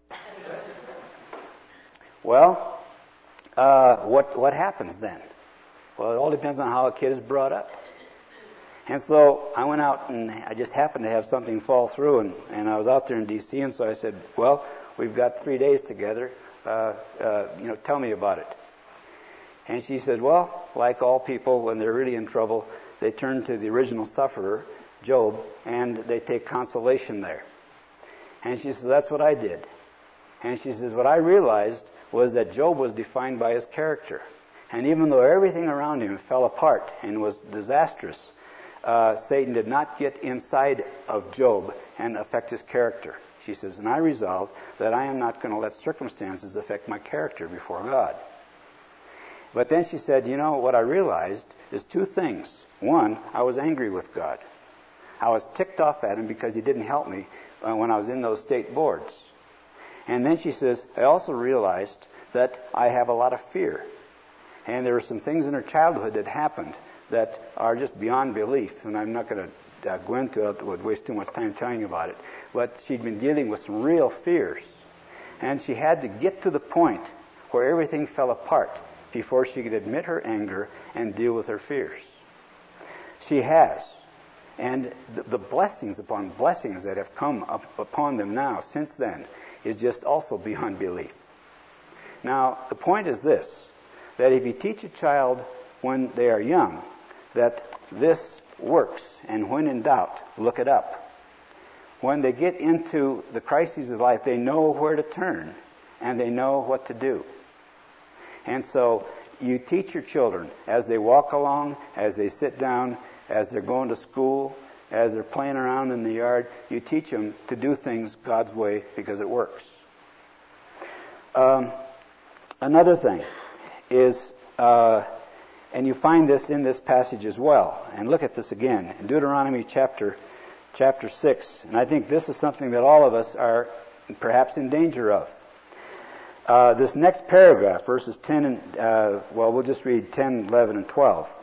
Well, uh, what what happens then? Well, it all depends on how a kid is brought up. And so I went out and I just happened to have something fall through, and, and I was out there in D C, and so I said, well, we've got three days together. Uh, uh, you know, tell me about it. And she said, well, like all people, when they're really in trouble, they turn to the original sufferer, Job, and they take consolation there. And she said, that's what I did. And she says, what I realized was that Job was defined by his character. And even though everything around him fell apart and was disastrous, uh, Satan did not get inside of Job and affect his character. She says, and I resolved that I am not going to let circumstances affect my character before God. But then she said, you know, what I realized is two things. One, I was angry with God. I was ticked off at him because he didn't help me uh, when I was in those state boards. And then she says, I also realized that I have a lot of fear. And there were some things in her childhood that happened that are just beyond belief. And I'm not going to uh, go into it. It would waste too much time telling you about it. But she'd been dealing with some real fears. And she had to get to the point where everything fell apart before she could admit her anger and deal with her fears. She has. And the, the blessings upon blessings that have come up upon them now since then is just also beyond belief. Now, the point is this, that if you teach a child when they are young that this works, and when in doubt, look it up. When they get into the crises of life, they know where to turn, and they know what to do. And so you teach your children as they walk along, as they sit down, as they're going to school, as they're playing around in the yard, you teach them to do things God's way because it works. Um, another thing is, uh, and you find this in this passage as well, and look at this again, in Deuteronomy chapter chapter six, and I think this is something that all of us are perhaps in danger of. Uh, this next paragraph, verses ten and, uh, well, we'll just read ten, eleven, and twelve.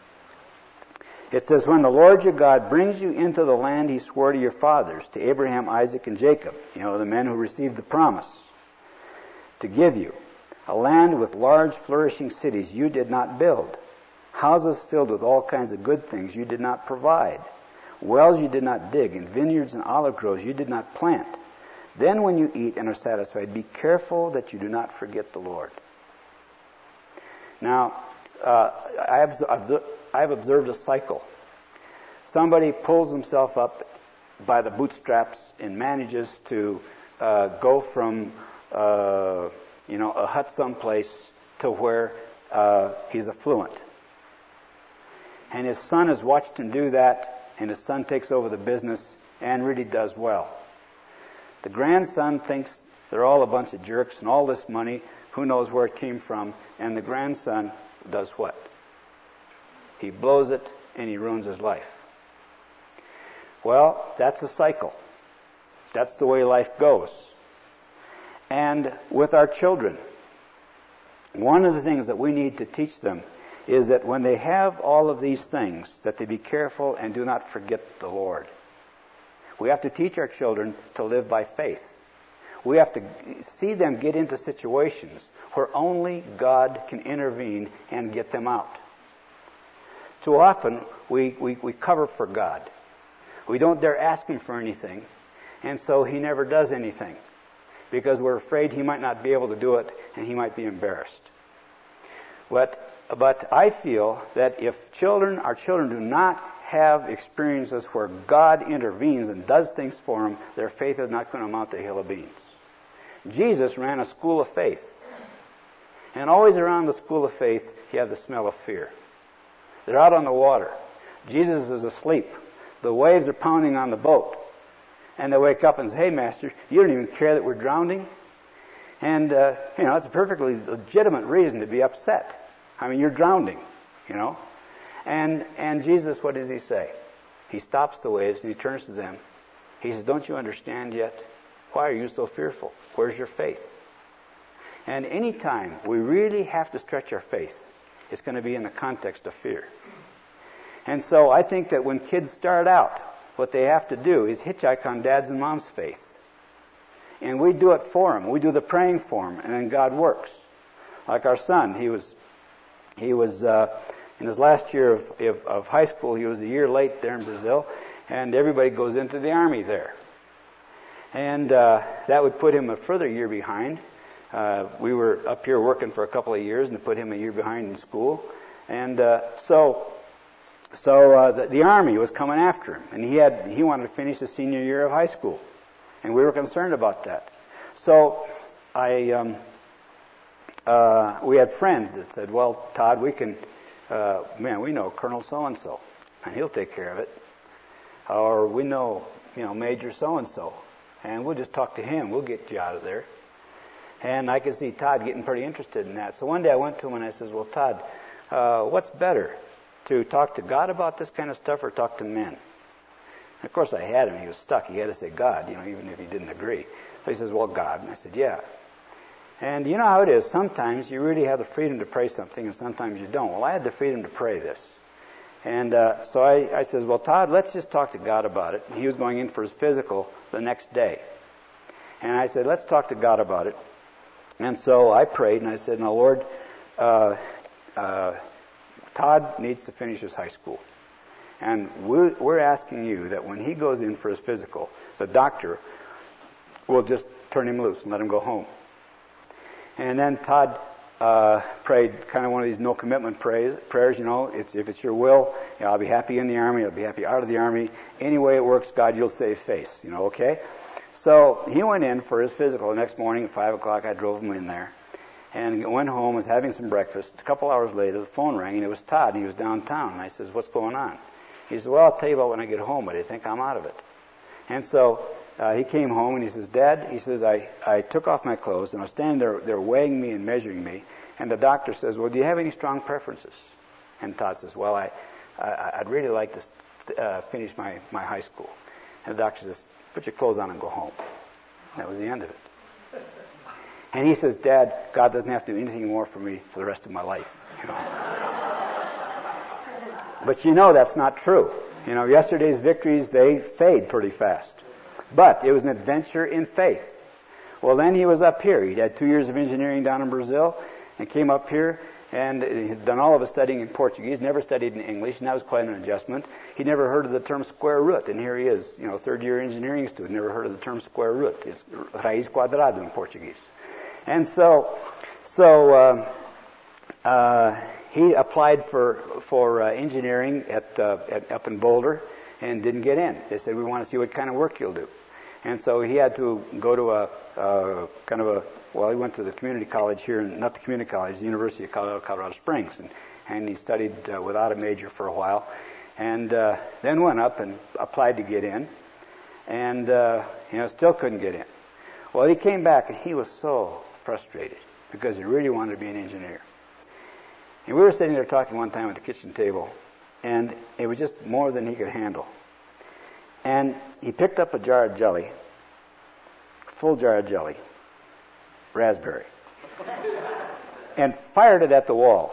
It says, when the Lord your God brings you into the land he swore to your fathers, to Abraham, Isaac, and Jacob, you know, the men who received the promise, to give you, a land with large flourishing cities you did not build, houses filled with all kinds of good things you did not provide, wells you did not dig, and vineyards and olive groves you did not plant. Then when you eat and are satisfied, be careful that you do not forget the Lord. Now, uh, I have, I've observed a cycle. Somebody pulls himself up by the bootstraps and manages to uh, go from, uh, you know, a hut someplace to where uh, he's affluent. And his son has watched him do that, and his son takes over the business and really does well. The grandson thinks they're all a bunch of jerks and all this money, who knows where it came from, and the grandson does what? He blows it and he ruins his life. Well, that's a cycle. That's the way life goes. And with our children, one of the things that we need to teach them is that when they have all of these things, that they be careful and do not forget the Lord. We have to teach our children to live by faith. We have to see them get into situations where only God can intervene and get them out. Too often, we, we, we cover for God. We don't dare ask Him for anything, and so He never does anything, because we're afraid He might not be able to do it, and He might be embarrassed. But, but I feel that if children, our children do not have experiences where God intervenes and does things for them, their faith is not going to amount to a hill of beans. Jesus ran a school of faith. And always around the school of faith, you have the smell of fear. They're out on the water. Jesus is asleep. The waves are pounding on the boat. And they wake up and say, hey, Master, you don't even care that we're drowning? And, uh, you know, it's a perfectly legitimate reason to be upset. I mean, you're drowning, you know. And and Jesus, what does He say? He stops the waves and He turns to them. He says, don't you understand yet? Why are you so fearful? Where's your faith? And any time we really have to stretch our faith, it's going to be in the context of fear. And so I think that when kids start out, what they have to do is hitchhike on dad's and mom's faith. And we do it for them. We do the praying for them, and then God works. Like our son, he was, he was uh, in his last year of, of, of high school, he was a year late there in Brazil, and everybody goes into the army there. And uh, that would put him a further year behind. Uh, we were up here working for a couple of years, and it put him a year behind in school. And uh, so, so uh, the, the army was coming after him, and he had he wanted to finish his senior year of high school, and we were concerned about that. So I um, uh, we had friends that said, well, Todd, we can, uh, man, we know Colonel so-and-so, and he'll take care of it. Or we know, you know, Major so-and-so, and we'll just talk to him. We'll get you out of there. And I could see Todd getting pretty interested in that. So one day I went to him and I says, well, Todd, uh, what's better, to talk to God about this kind of stuff or talk to men? And of course I had him. He was stuck. He had to say God, you know, even if he didn't agree. So he says, well, God. And I said, yeah. And you know how it is. Sometimes you really have the freedom to pray something and sometimes you don't. Well, I had the freedom to pray this. And uh, so I, I says, well, Todd, let's just talk to God about it. And he was going in for his physical the next day. And I said, let's talk to God about it. And so I prayed and I said, now, Lord, uh, uh, Todd needs to finish his high school. And we're, we're asking you that when he goes in for his physical, the doctor will just turn him loose and let him go home. And then Todd uh, prayed kind of one of these no commitment prayers, prayers you know, it's, if it's your will, you know, I'll be happy in the Army, I'll be happy out of the Army. Any way it works, God, you'll save face, you know, okay? So he went in for his physical. The next morning at five o'clock, I drove him in there. And went home, was having some breakfast. A couple hours later, the phone rang, and it was Todd, and he was downtown. And I says, what's going on? He says, well, I'll tell you about when I get home, but I think I'm out of it. And so uh, he came home, and he says, Dad, he says, I, I took off my clothes, and I was standing there, they're weighing me and measuring me. And the doctor says, well, do you have any strong preferences? And Todd says, well, I, I, I'd really like to uh, finish my, my high school. And the doctor says, put your clothes on and go home. And that was the end of it. And he says, Dad, God doesn't have to do anything more for me for the rest of my life. You know? But you know that's not true. You know, yesterday's victories, they fade pretty fast. But it was an adventure in faith. Well, then he was up here. He'd had two years of engineering down in Brazil and came up here and he had done all of his studying in Portuguese, never studied in English, and that was quite an adjustment. He'd never heard of the term square root, and here he is, you know, third year engineering student, never heard of the term square root. It's raiz quadrado in Portuguese. And so, so uh, uh, he applied for for uh, engineering at, uh, at up in Boulder and didn't get in. They said, we want to see what kind of work you'll do. And so he had to go to a uh, kind of a, well, he went to the community college here, not the community college, the University of Colorado, Colorado Springs, and, and he studied uh, without a major for a while, and uh, then went up and applied to get in, and uh, you know still couldn't get in. Well, he came back and he was so frustrated because he really wanted to be an engineer. And we were sitting there talking one time at the kitchen table, and it was just more than he could handle. And he picked up a jar of jelly, full jar of jelly, raspberry, and fired it at the wall.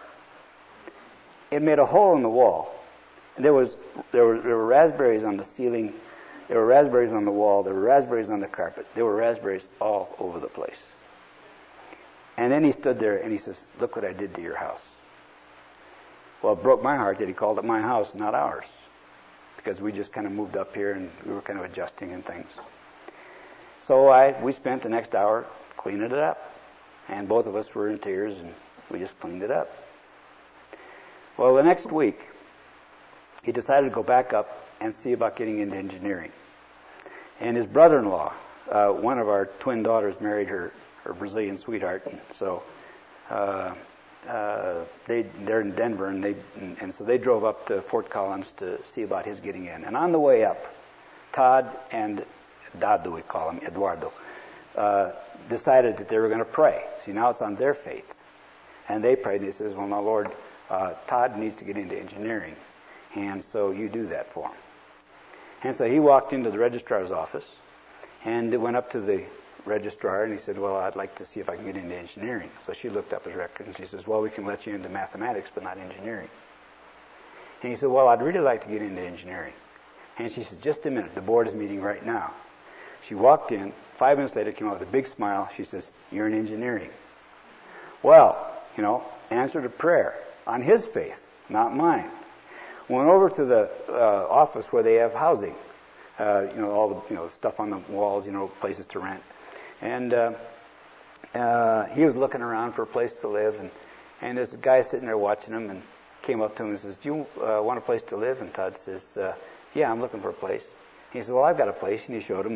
It made a hole in the wall. And there was there were there were raspberries on the ceiling, there were raspberries on the wall, there were raspberries on the carpet, there were raspberries all over the place. And then he stood there and he says, look what I did to your house. Well, it broke my heart that he called it my house, not ours. Because we just kind of moved up here and we were kind of adjusting and things. So I we spent the next hour cleaning it up. And both of us were in tears and we just cleaned it up. Well, the next week, he decided to go back up and see about getting into engineering. And his brother-in-law, uh, one of our twin daughters, married her, her Brazilian sweetheart. And so uh, uh, they, they're in Denver, and, they, and, and so they drove up to Fort Collins to see about his getting in. And on the way up, Todd and Dado, we call him, Eduardo, uh, decided that they were going to pray. See, now it's on their faith. And they prayed, and he says, well, now, Lord, uh, Todd needs to get into engineering. And so you do that for him. And so he walked into the registrar's office and went up to the registrar and he said, well, I'd like to see if I can get into engineering. So she looked up his record and she says, well, we can let you into mathematics but not engineering. And he said, well, I'd really like to get into engineering. And she said, just a minute, the board is meeting right now. She walked in, five minutes later came out with a big smile. She says, you're in engineering. Well, you know, answered a prayer on his faith, not mine. Went over to the uh, office where they have housing, uh, you know, all the you know stuff on the walls, you know, places to rent. And uh, uh, he was looking around for a place to live, and, and there's a guy sitting there watching him, and came up to him and says, do you uh, want a place to live? And Todd says, uh, yeah, I'm looking for a place. He said, well, I've got a place, and he showed him, and,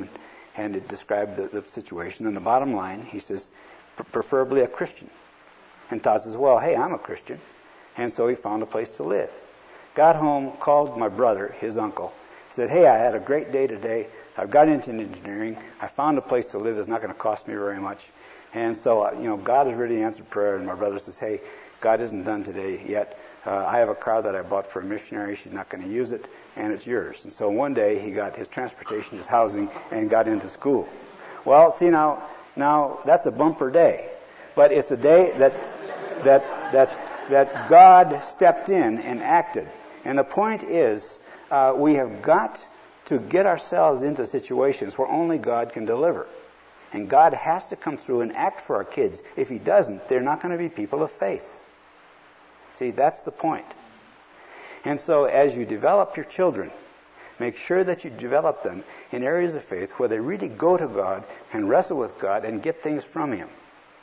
and it described the, the situation. And the bottom line, he says, preferably a Christian. And Todd says, well, hey, I'm a Christian. And so he found a place to live. Got home, called my brother, his uncle, said, hey, I had a great day today. I've got into engineering. I found a place to live that's not going to cost me very much. And so, you know, God has really answered prayer. And my brother says, hey, God isn't done today yet. Uh, I have a car that I bought for a missionary. She's not going to use it, and it's yours. And so one day he got his transportation, his housing, and got into school. Well, see now, now that's a bumper day, but it's a day that that that that God stepped in and acted. And the point is, uh, we have got to get ourselves into situations where only God can deliver, and God has to come through and act for our kids. If He doesn't, they're not going to be people of faith. See, that's the point. And so as you develop your children, make sure that you develop them in areas of faith where they really go to God and wrestle with God and get things from Him.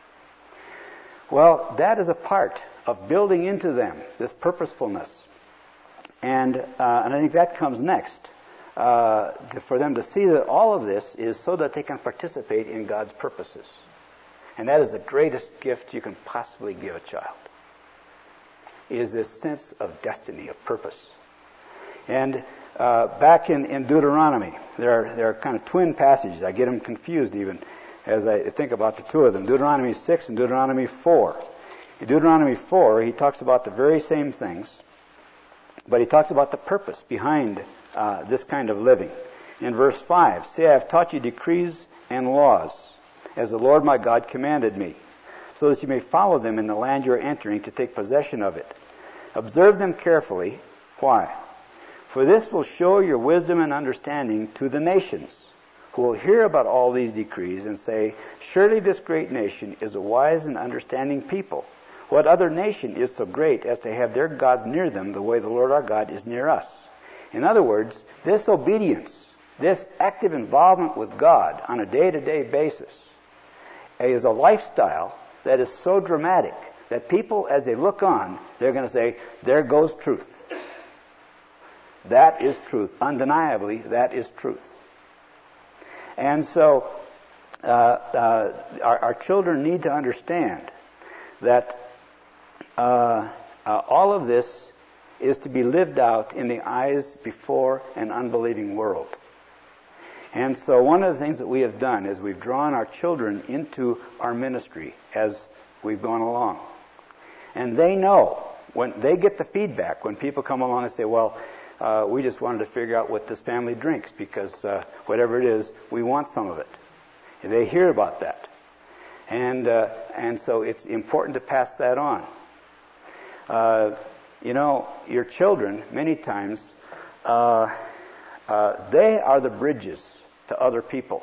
Well, that is a part of building into them this purposefulness. And, uh, and I think that comes next, uh, to, for them to see that all of this is so that they can participate in God's purposes. And that is the greatest gift you can possibly give a child, is this sense of destiny, of purpose. And uh, back in, in Deuteronomy, there are, there are kind of twin passages. I get them confused even as I think about the two of them. Deuteronomy six and Deuteronomy four. In Deuteronomy four, he talks about the very same things, but he talks about the purpose behind uh, this kind of living. In verse five, see, I have taught you decrees and laws, as the Lord my God commanded me, so that you may follow them in the land you are entering to take possession of it. Observe them carefully. Why? For this will show your wisdom and understanding to the nations, who will hear about all these decrees and say, surely this great nation is a wise and understanding people. What other nation is so great as to have their gods near them the way the Lord our God is near us? In other words, this obedience, this active involvement with God on a day-to-day basis, is a lifestyle that is so dramatic that people, as they look on, they're going to say, there goes truth. That is truth. Undeniably, that is truth. And so uh, uh, our, our children need to understand that uh, uh, all of this is to be lived out in the eyes before an unbelieving world. And so one of the things that we have done is we've drawn our children into our ministry as we've gone along. And they know, when they get the feedback, when people come along and say, well, uh, we just wanted to figure out what this family drinks because uh, whatever it is, we want some of it. And they hear about that. And uh, and so it's important to pass that on. Uh, you know, your children, many times, uh, uh, they are the bridges to other people.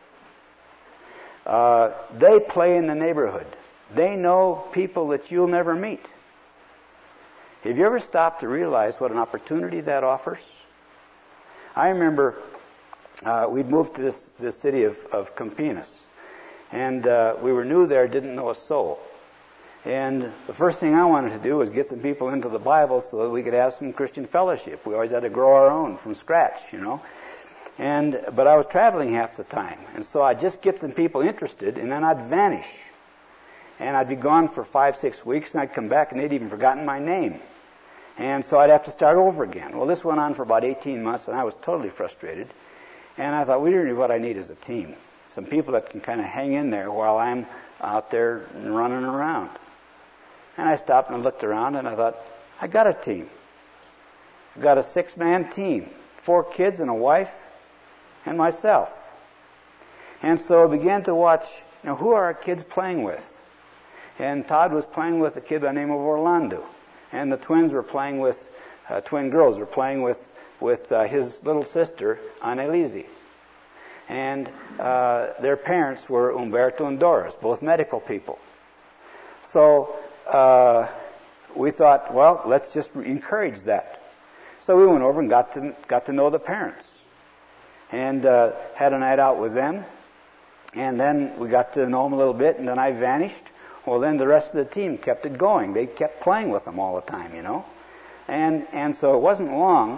Uh, they play in the neighborhood. They know people that you'll never meet. Have you ever stopped to realize what an opportunity that offers? I remember uh, we'd moved to this, this city of, of Campinas, and uh, we were new there, didn't know a soul. And the first thing I wanted to do was get some people into the Bible so that we could have some Christian fellowship. We always had to grow our own from scratch, you know. And but I was traveling half the time, and so I'd just get some people interested, and then I'd vanish. And I'd be gone for five, six weeks, and I'd come back, and they'd even forgotten my name. And so I'd have to start over again. Well, this went on for about eighteen months, and I was totally frustrated. And I thought, well, really what I need is a team. Some people that can kind of hang in there while I'm out there running around. And I stopped and looked around, and I thought, I got a team. I've got a six-man team, four kids and a wife and myself. And so I began to watch, you know, who are our kids playing with? And Todd was playing with a kid by the name of Orlando. And the twins were playing with, uh, twin girls were playing with, with uh, his little sister, Annalise. And uh, their parents were Umberto and Doris, both medical people. So uh, we thought, well, let's just encourage that. So we went over and got to got to know the parents, and uh, had a night out with them. And then we got to know them a little bit, and then I vanished. Well, then the rest of the team kept it going. They kept playing with them all the time, you know. And and so it wasn't long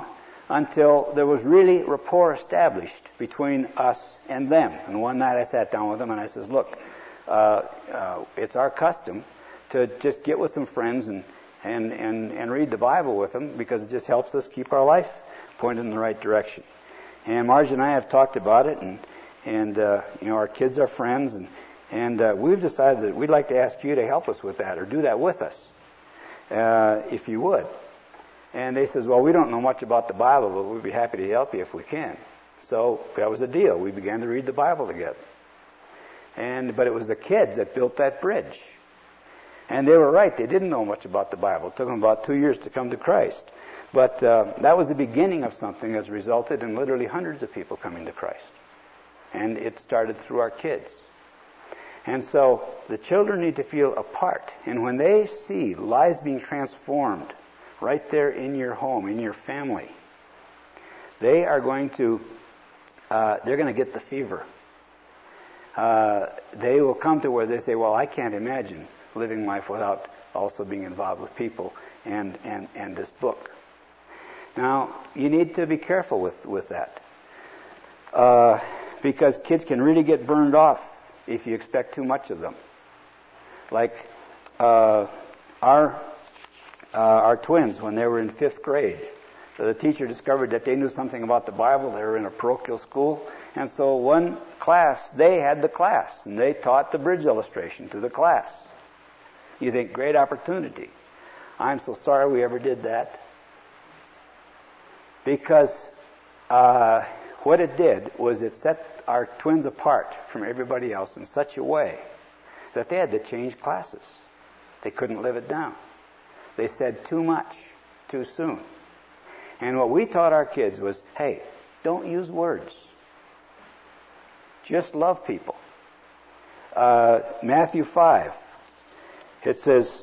until there was really rapport established between us and them. And one night I sat down with them and I says, look, uh, uh, it's our custom to just get with some friends and, and, and, and read the Bible with them, because it just helps us keep our life pointed in the right direction. And Marge and I have talked about it, and, and uh, you know, our kids are friends, and, and uh, we've decided that we'd like to ask you to help us with that, or do that with us, uh, if you would. And they says, well, we don't know much about the Bible, but we'd be happy to help you if we can. So that was the deal. We began to read the Bible together. And but it was the kids that built that bridge. And they were right. They didn't know much about the Bible. It took them about two years to come to Christ. But uh, that was the beginning of something that's resulted in literally hundreds of people coming to Christ. And it started through our kids. And so the children need to feel a part. And when they see lives being transformed right there in your home, in your family, they are going to, uh, they're going to get the fever. Uh, they will come to where they say, well, I can't imagine living life without also being involved with people and, and, and this book. Now, you need to be careful with, with that. Uh, because kids can really get burned off if you expect too much of them. Like uh, our uh, our twins, when they were in fifth grade, the teacher discovered that they knew something about the Bible. They were in a parochial school. And so one class, they had the class, and they taught the bridge illustration to the class. You think, great opportunity. I'm so sorry we ever did that. Because uh, what it did was it set our twins apart from everybody else in such a way that they had to change classes. They couldn't live it down. They said too much, too soon. And what we taught our kids was, hey, don't use words. Just love people. Uh, Matthew five. It says,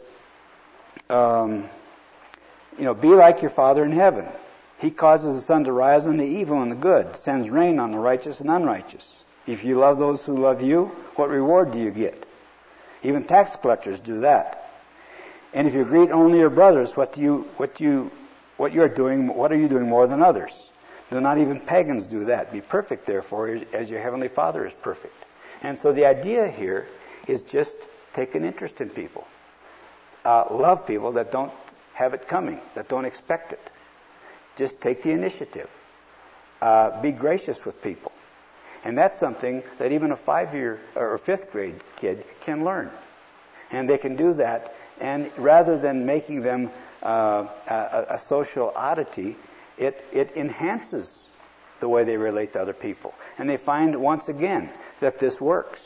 um, you know, be like your Father in heaven. He causes the sun to rise on the evil and the good, sends rain on the righteous and unrighteous. If you love those who love you, what reward do you get? Even tax collectors do that. And if you greet only your brothers, what do you, what do you, what you are doing, what are you doing more than others? Do not even pagans do that? Be perfect, therefore, as your heavenly Father is perfect. And so the idea here is just take an interest in people. Uh, love people that don't have it coming, that don't expect it. Just take the initiative. Uh, be gracious with people. And that's something that even a five-year or fifth grade kid can learn. And they can do that. And rather than making them uh, a, a social oddity, it, it enhances the way they relate to other people. And they find, once again, that this works.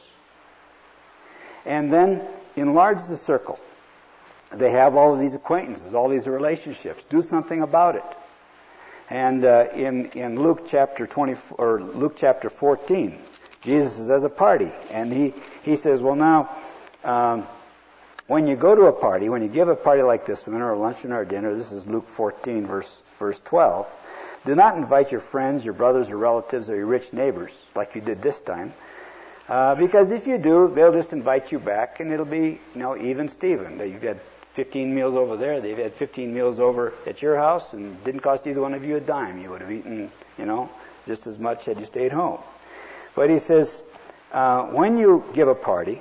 And then enlarge the circle. They have all of these acquaintances, all these relationships. Do something about it. And uh, in in Luke chapter twenty or Luke chapter fourteen, Jesus is at a party, and he he says, well, now, um, when you go to a party, when you give a party like this one, or a luncheon or a dinner, this is Luke fourteen, verse verse twelve. Do not invite your friends, your brothers or relatives, or your rich neighbors, like you did this time. Uh, because if you do, they'll just invite you back, and it'll be, you know, even Steven. You've had fifteen meals over there, they've had fifteen meals over at your house, and it didn't cost either one of you a dime. You would have eaten, you know, just as much had you stayed home. But he says, uh, when you give a party,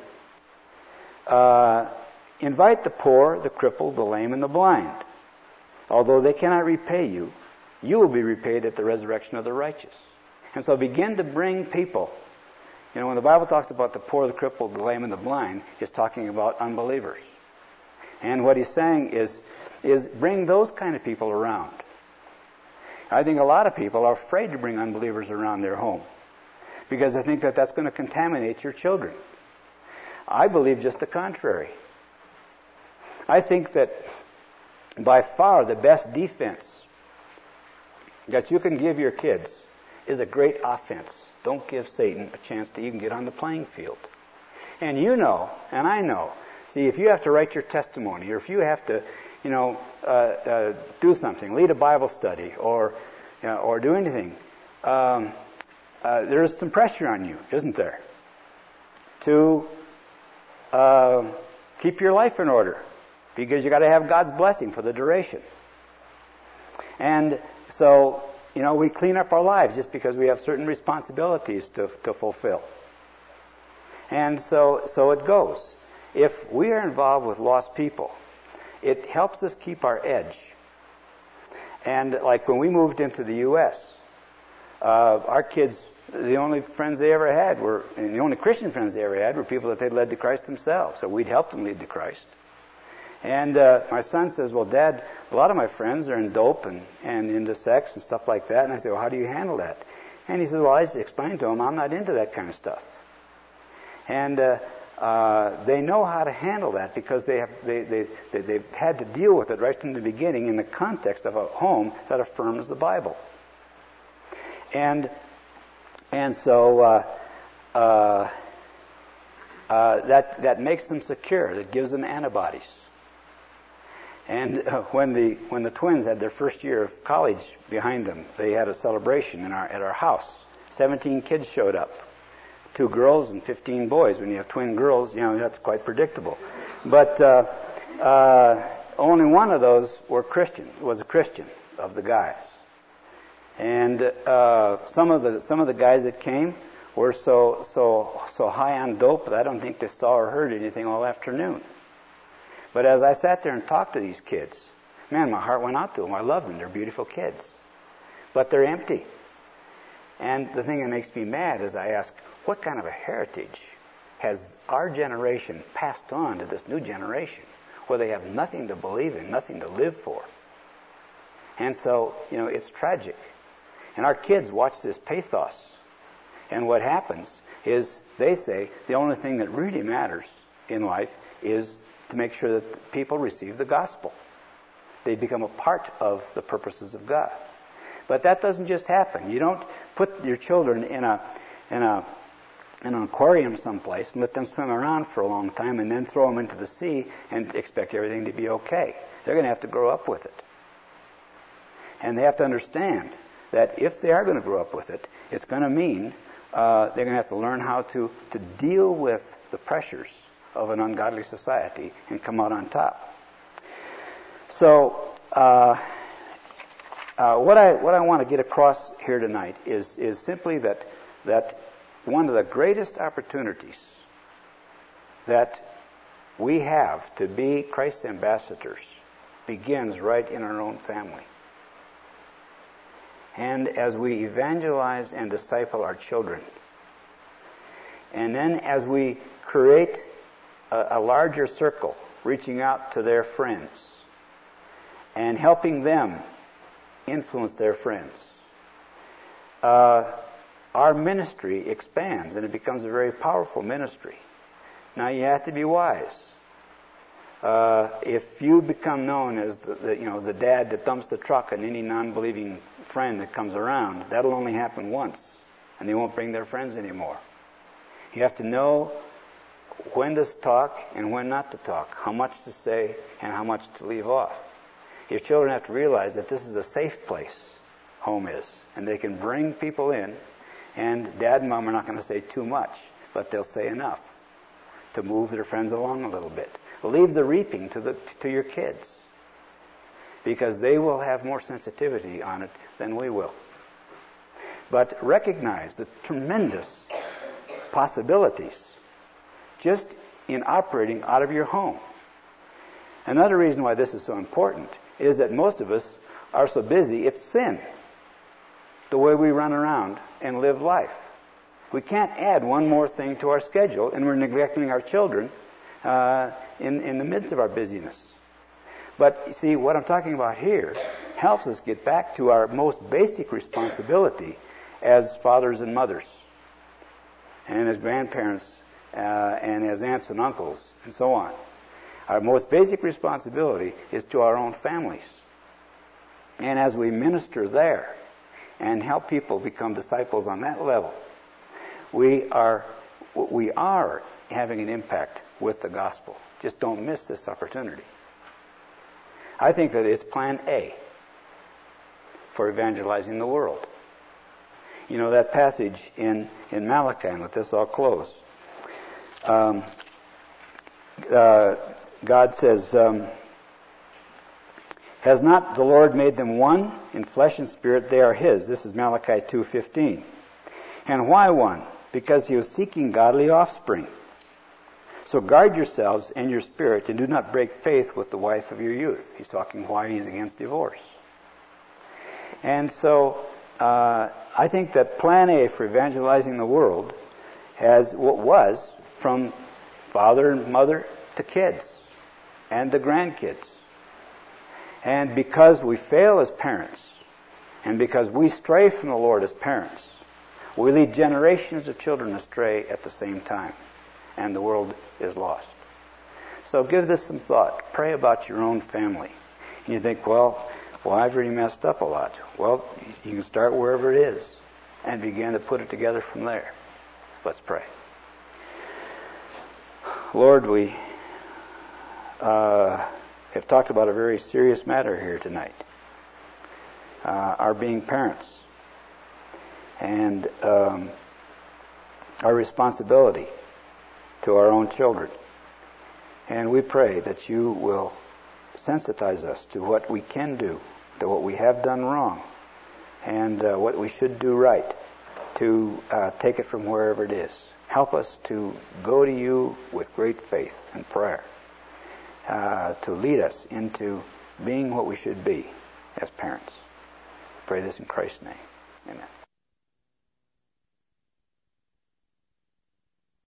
uh, invite the poor, the crippled, the lame, and the blind. Although they cannot repay you, you will be repaid at the resurrection of the righteous. And so begin to bring people. You know, when the Bible talks about the poor, the crippled, the lame, and the blind, it's talking about unbelievers. And what he's saying is, is bring those kind of people around. I think a lot of people are afraid to bring unbelievers around their home because they think that that's going to contaminate your children. I believe just the contrary. I think that by far the best defense that you can give your kids is a great offense. Don't give Satan a chance to even get on the playing field. And you know, and I know, see, if you have to write your testimony, or if you have to, you know, uh, uh, do something, lead a Bible study, or you know, or do anything, um, uh, there's some pressure on you, isn't there, to uh, keep your life in order, because you got to have God's blessing for the duration. And so you know, we clean up our lives just because we have certain responsibilities to, to fulfill. And so, so it goes. If we are involved with lost people, it helps us keep our edge. And like when we moved into the U S, uh, our kids, the only friends they ever had were, and the only Christian friends they ever had were people that they'd led to Christ themselves. So we'd help them lead to Christ. And uh, my son says, well, Dad, a lot of my friends are in dope and, and into sex and stuff like that. And I say, well, how do you handle that? And he says, well, I just explained to him, I'm not into that kind of stuff. And uh, uh, they know how to handle that because they have, they, they, they, they've had to deal with it right from the beginning in the context of a home that affirms the Bible. And and so uh, uh, uh, that that makes them secure. That gives them antibodies. And uh, when the when the twins had their first year of college behind them, they had a celebration in our at our house. Seventeen kids showed up, two girls and fifteen boys. When you have twin girls, you know that's quite predictable. But uh, uh, only one of those were Christian. Was a Christian of the guys. And uh, some of the some of the guys that came were so so so high on dope that I don't think they saw or heard anything all afternoon. But as I sat there and talked to these kids, man, my heart went out to them. I love them. They're beautiful kids. But they're empty. And the thing that makes me mad is I ask, what kind of a heritage has our generation passed on to this new generation where they have nothing to believe in, nothing to live for? And so, you know, it's tragic. And our kids watch this pathos. And what happens is they say the only thing that really matters in life is to make sure that people receive the gospel. They become a part of the purposes of God. But that doesn't just happen. You don't put your children in a in a in an aquarium someplace and let them swim around for a long time and then throw them into the sea and expect everything to be okay. They're going to have to grow up with it. And they have to understand that if they are going to grow up with it, it's going to mean uh, they're going to have to learn how to, to deal with the pressures of an ungodly society and come out on top. So, uh, uh, what I what I want to get across here tonight is is simply that that one of the greatest opportunities that we have to be Christ's ambassadors begins right in our own family. And as we evangelize and disciple our children, and then as we create a, a larger circle, reaching out to their friends and helping them influence their friends, uh, our ministry expands and it becomes a very powerful ministry. Now you have to be wise. Uh, if you become known as the, the you know the dad that dumps the truck on any non-believing friend that comes around, that'll only happen once, and they won't bring their friends anymore. You have to know when to talk and when not to talk, how much to say and how much to leave off. Your children have to realize that this is a safe place, home is, and they can bring people in, and dad and mom are not going to say too much, but they'll say enough to move their friends along a little bit. Leave the reaping to the to your kids, because they will have more sensitivity on it than we will. But recognize the tremendous possibilities just in operating out of your home. Another reason why this is so important is that most of us are so busy, it's sin, the way we run around and live life. We can't add one more thing to our schedule, and we're neglecting our children uh, in, in the midst of our busyness. But you see, what I'm talking about here helps us get back to our most basic responsibility as fathers and mothers, and as grandparents, uh, and as aunts and uncles, and so on. Our most basic responsibility is to our own families. And as we minister there and help people become disciples on that level, we are we are having an impact with the gospel. Just don't miss this opportunity. I think that it's plan A for evangelizing the world. You know, that passage in, in Malachi, and let this all close. Um, uh, God says, um, Has not the Lord made them one? In flesh and spirit they are His. This is Malachi two fifteen. And why one? Because He was seeking godly offspring. So guard yourselves and your spirit, and do not break faith with the wife of your youth. He's talking why he's against divorce. And so uh, I think that plan A for evangelizing the world has what was from father and mother to kids and the grandkids. And because we fail as parents, and because we stray from the Lord as parents, we lead generations of children astray at the same time, and the world is lost. So give this some thought. Pray about your own family. And you think, well, well, I've already messed up a lot. Well, you can start wherever it is and begin to put it together from there. Let's pray. Lord, we uh, have talked about a very serious matter here tonight. Uh, our being parents. And um, our responsibility to our own children. And we pray that you will sensitize us to what we can do, to what we have done wrong, and uh, what we should do right, to uh, take it from wherever it is. Help us to go to you with great faith and prayer, uh, to lead us into being what we should be as parents. Pray this in Christ's name. Amen.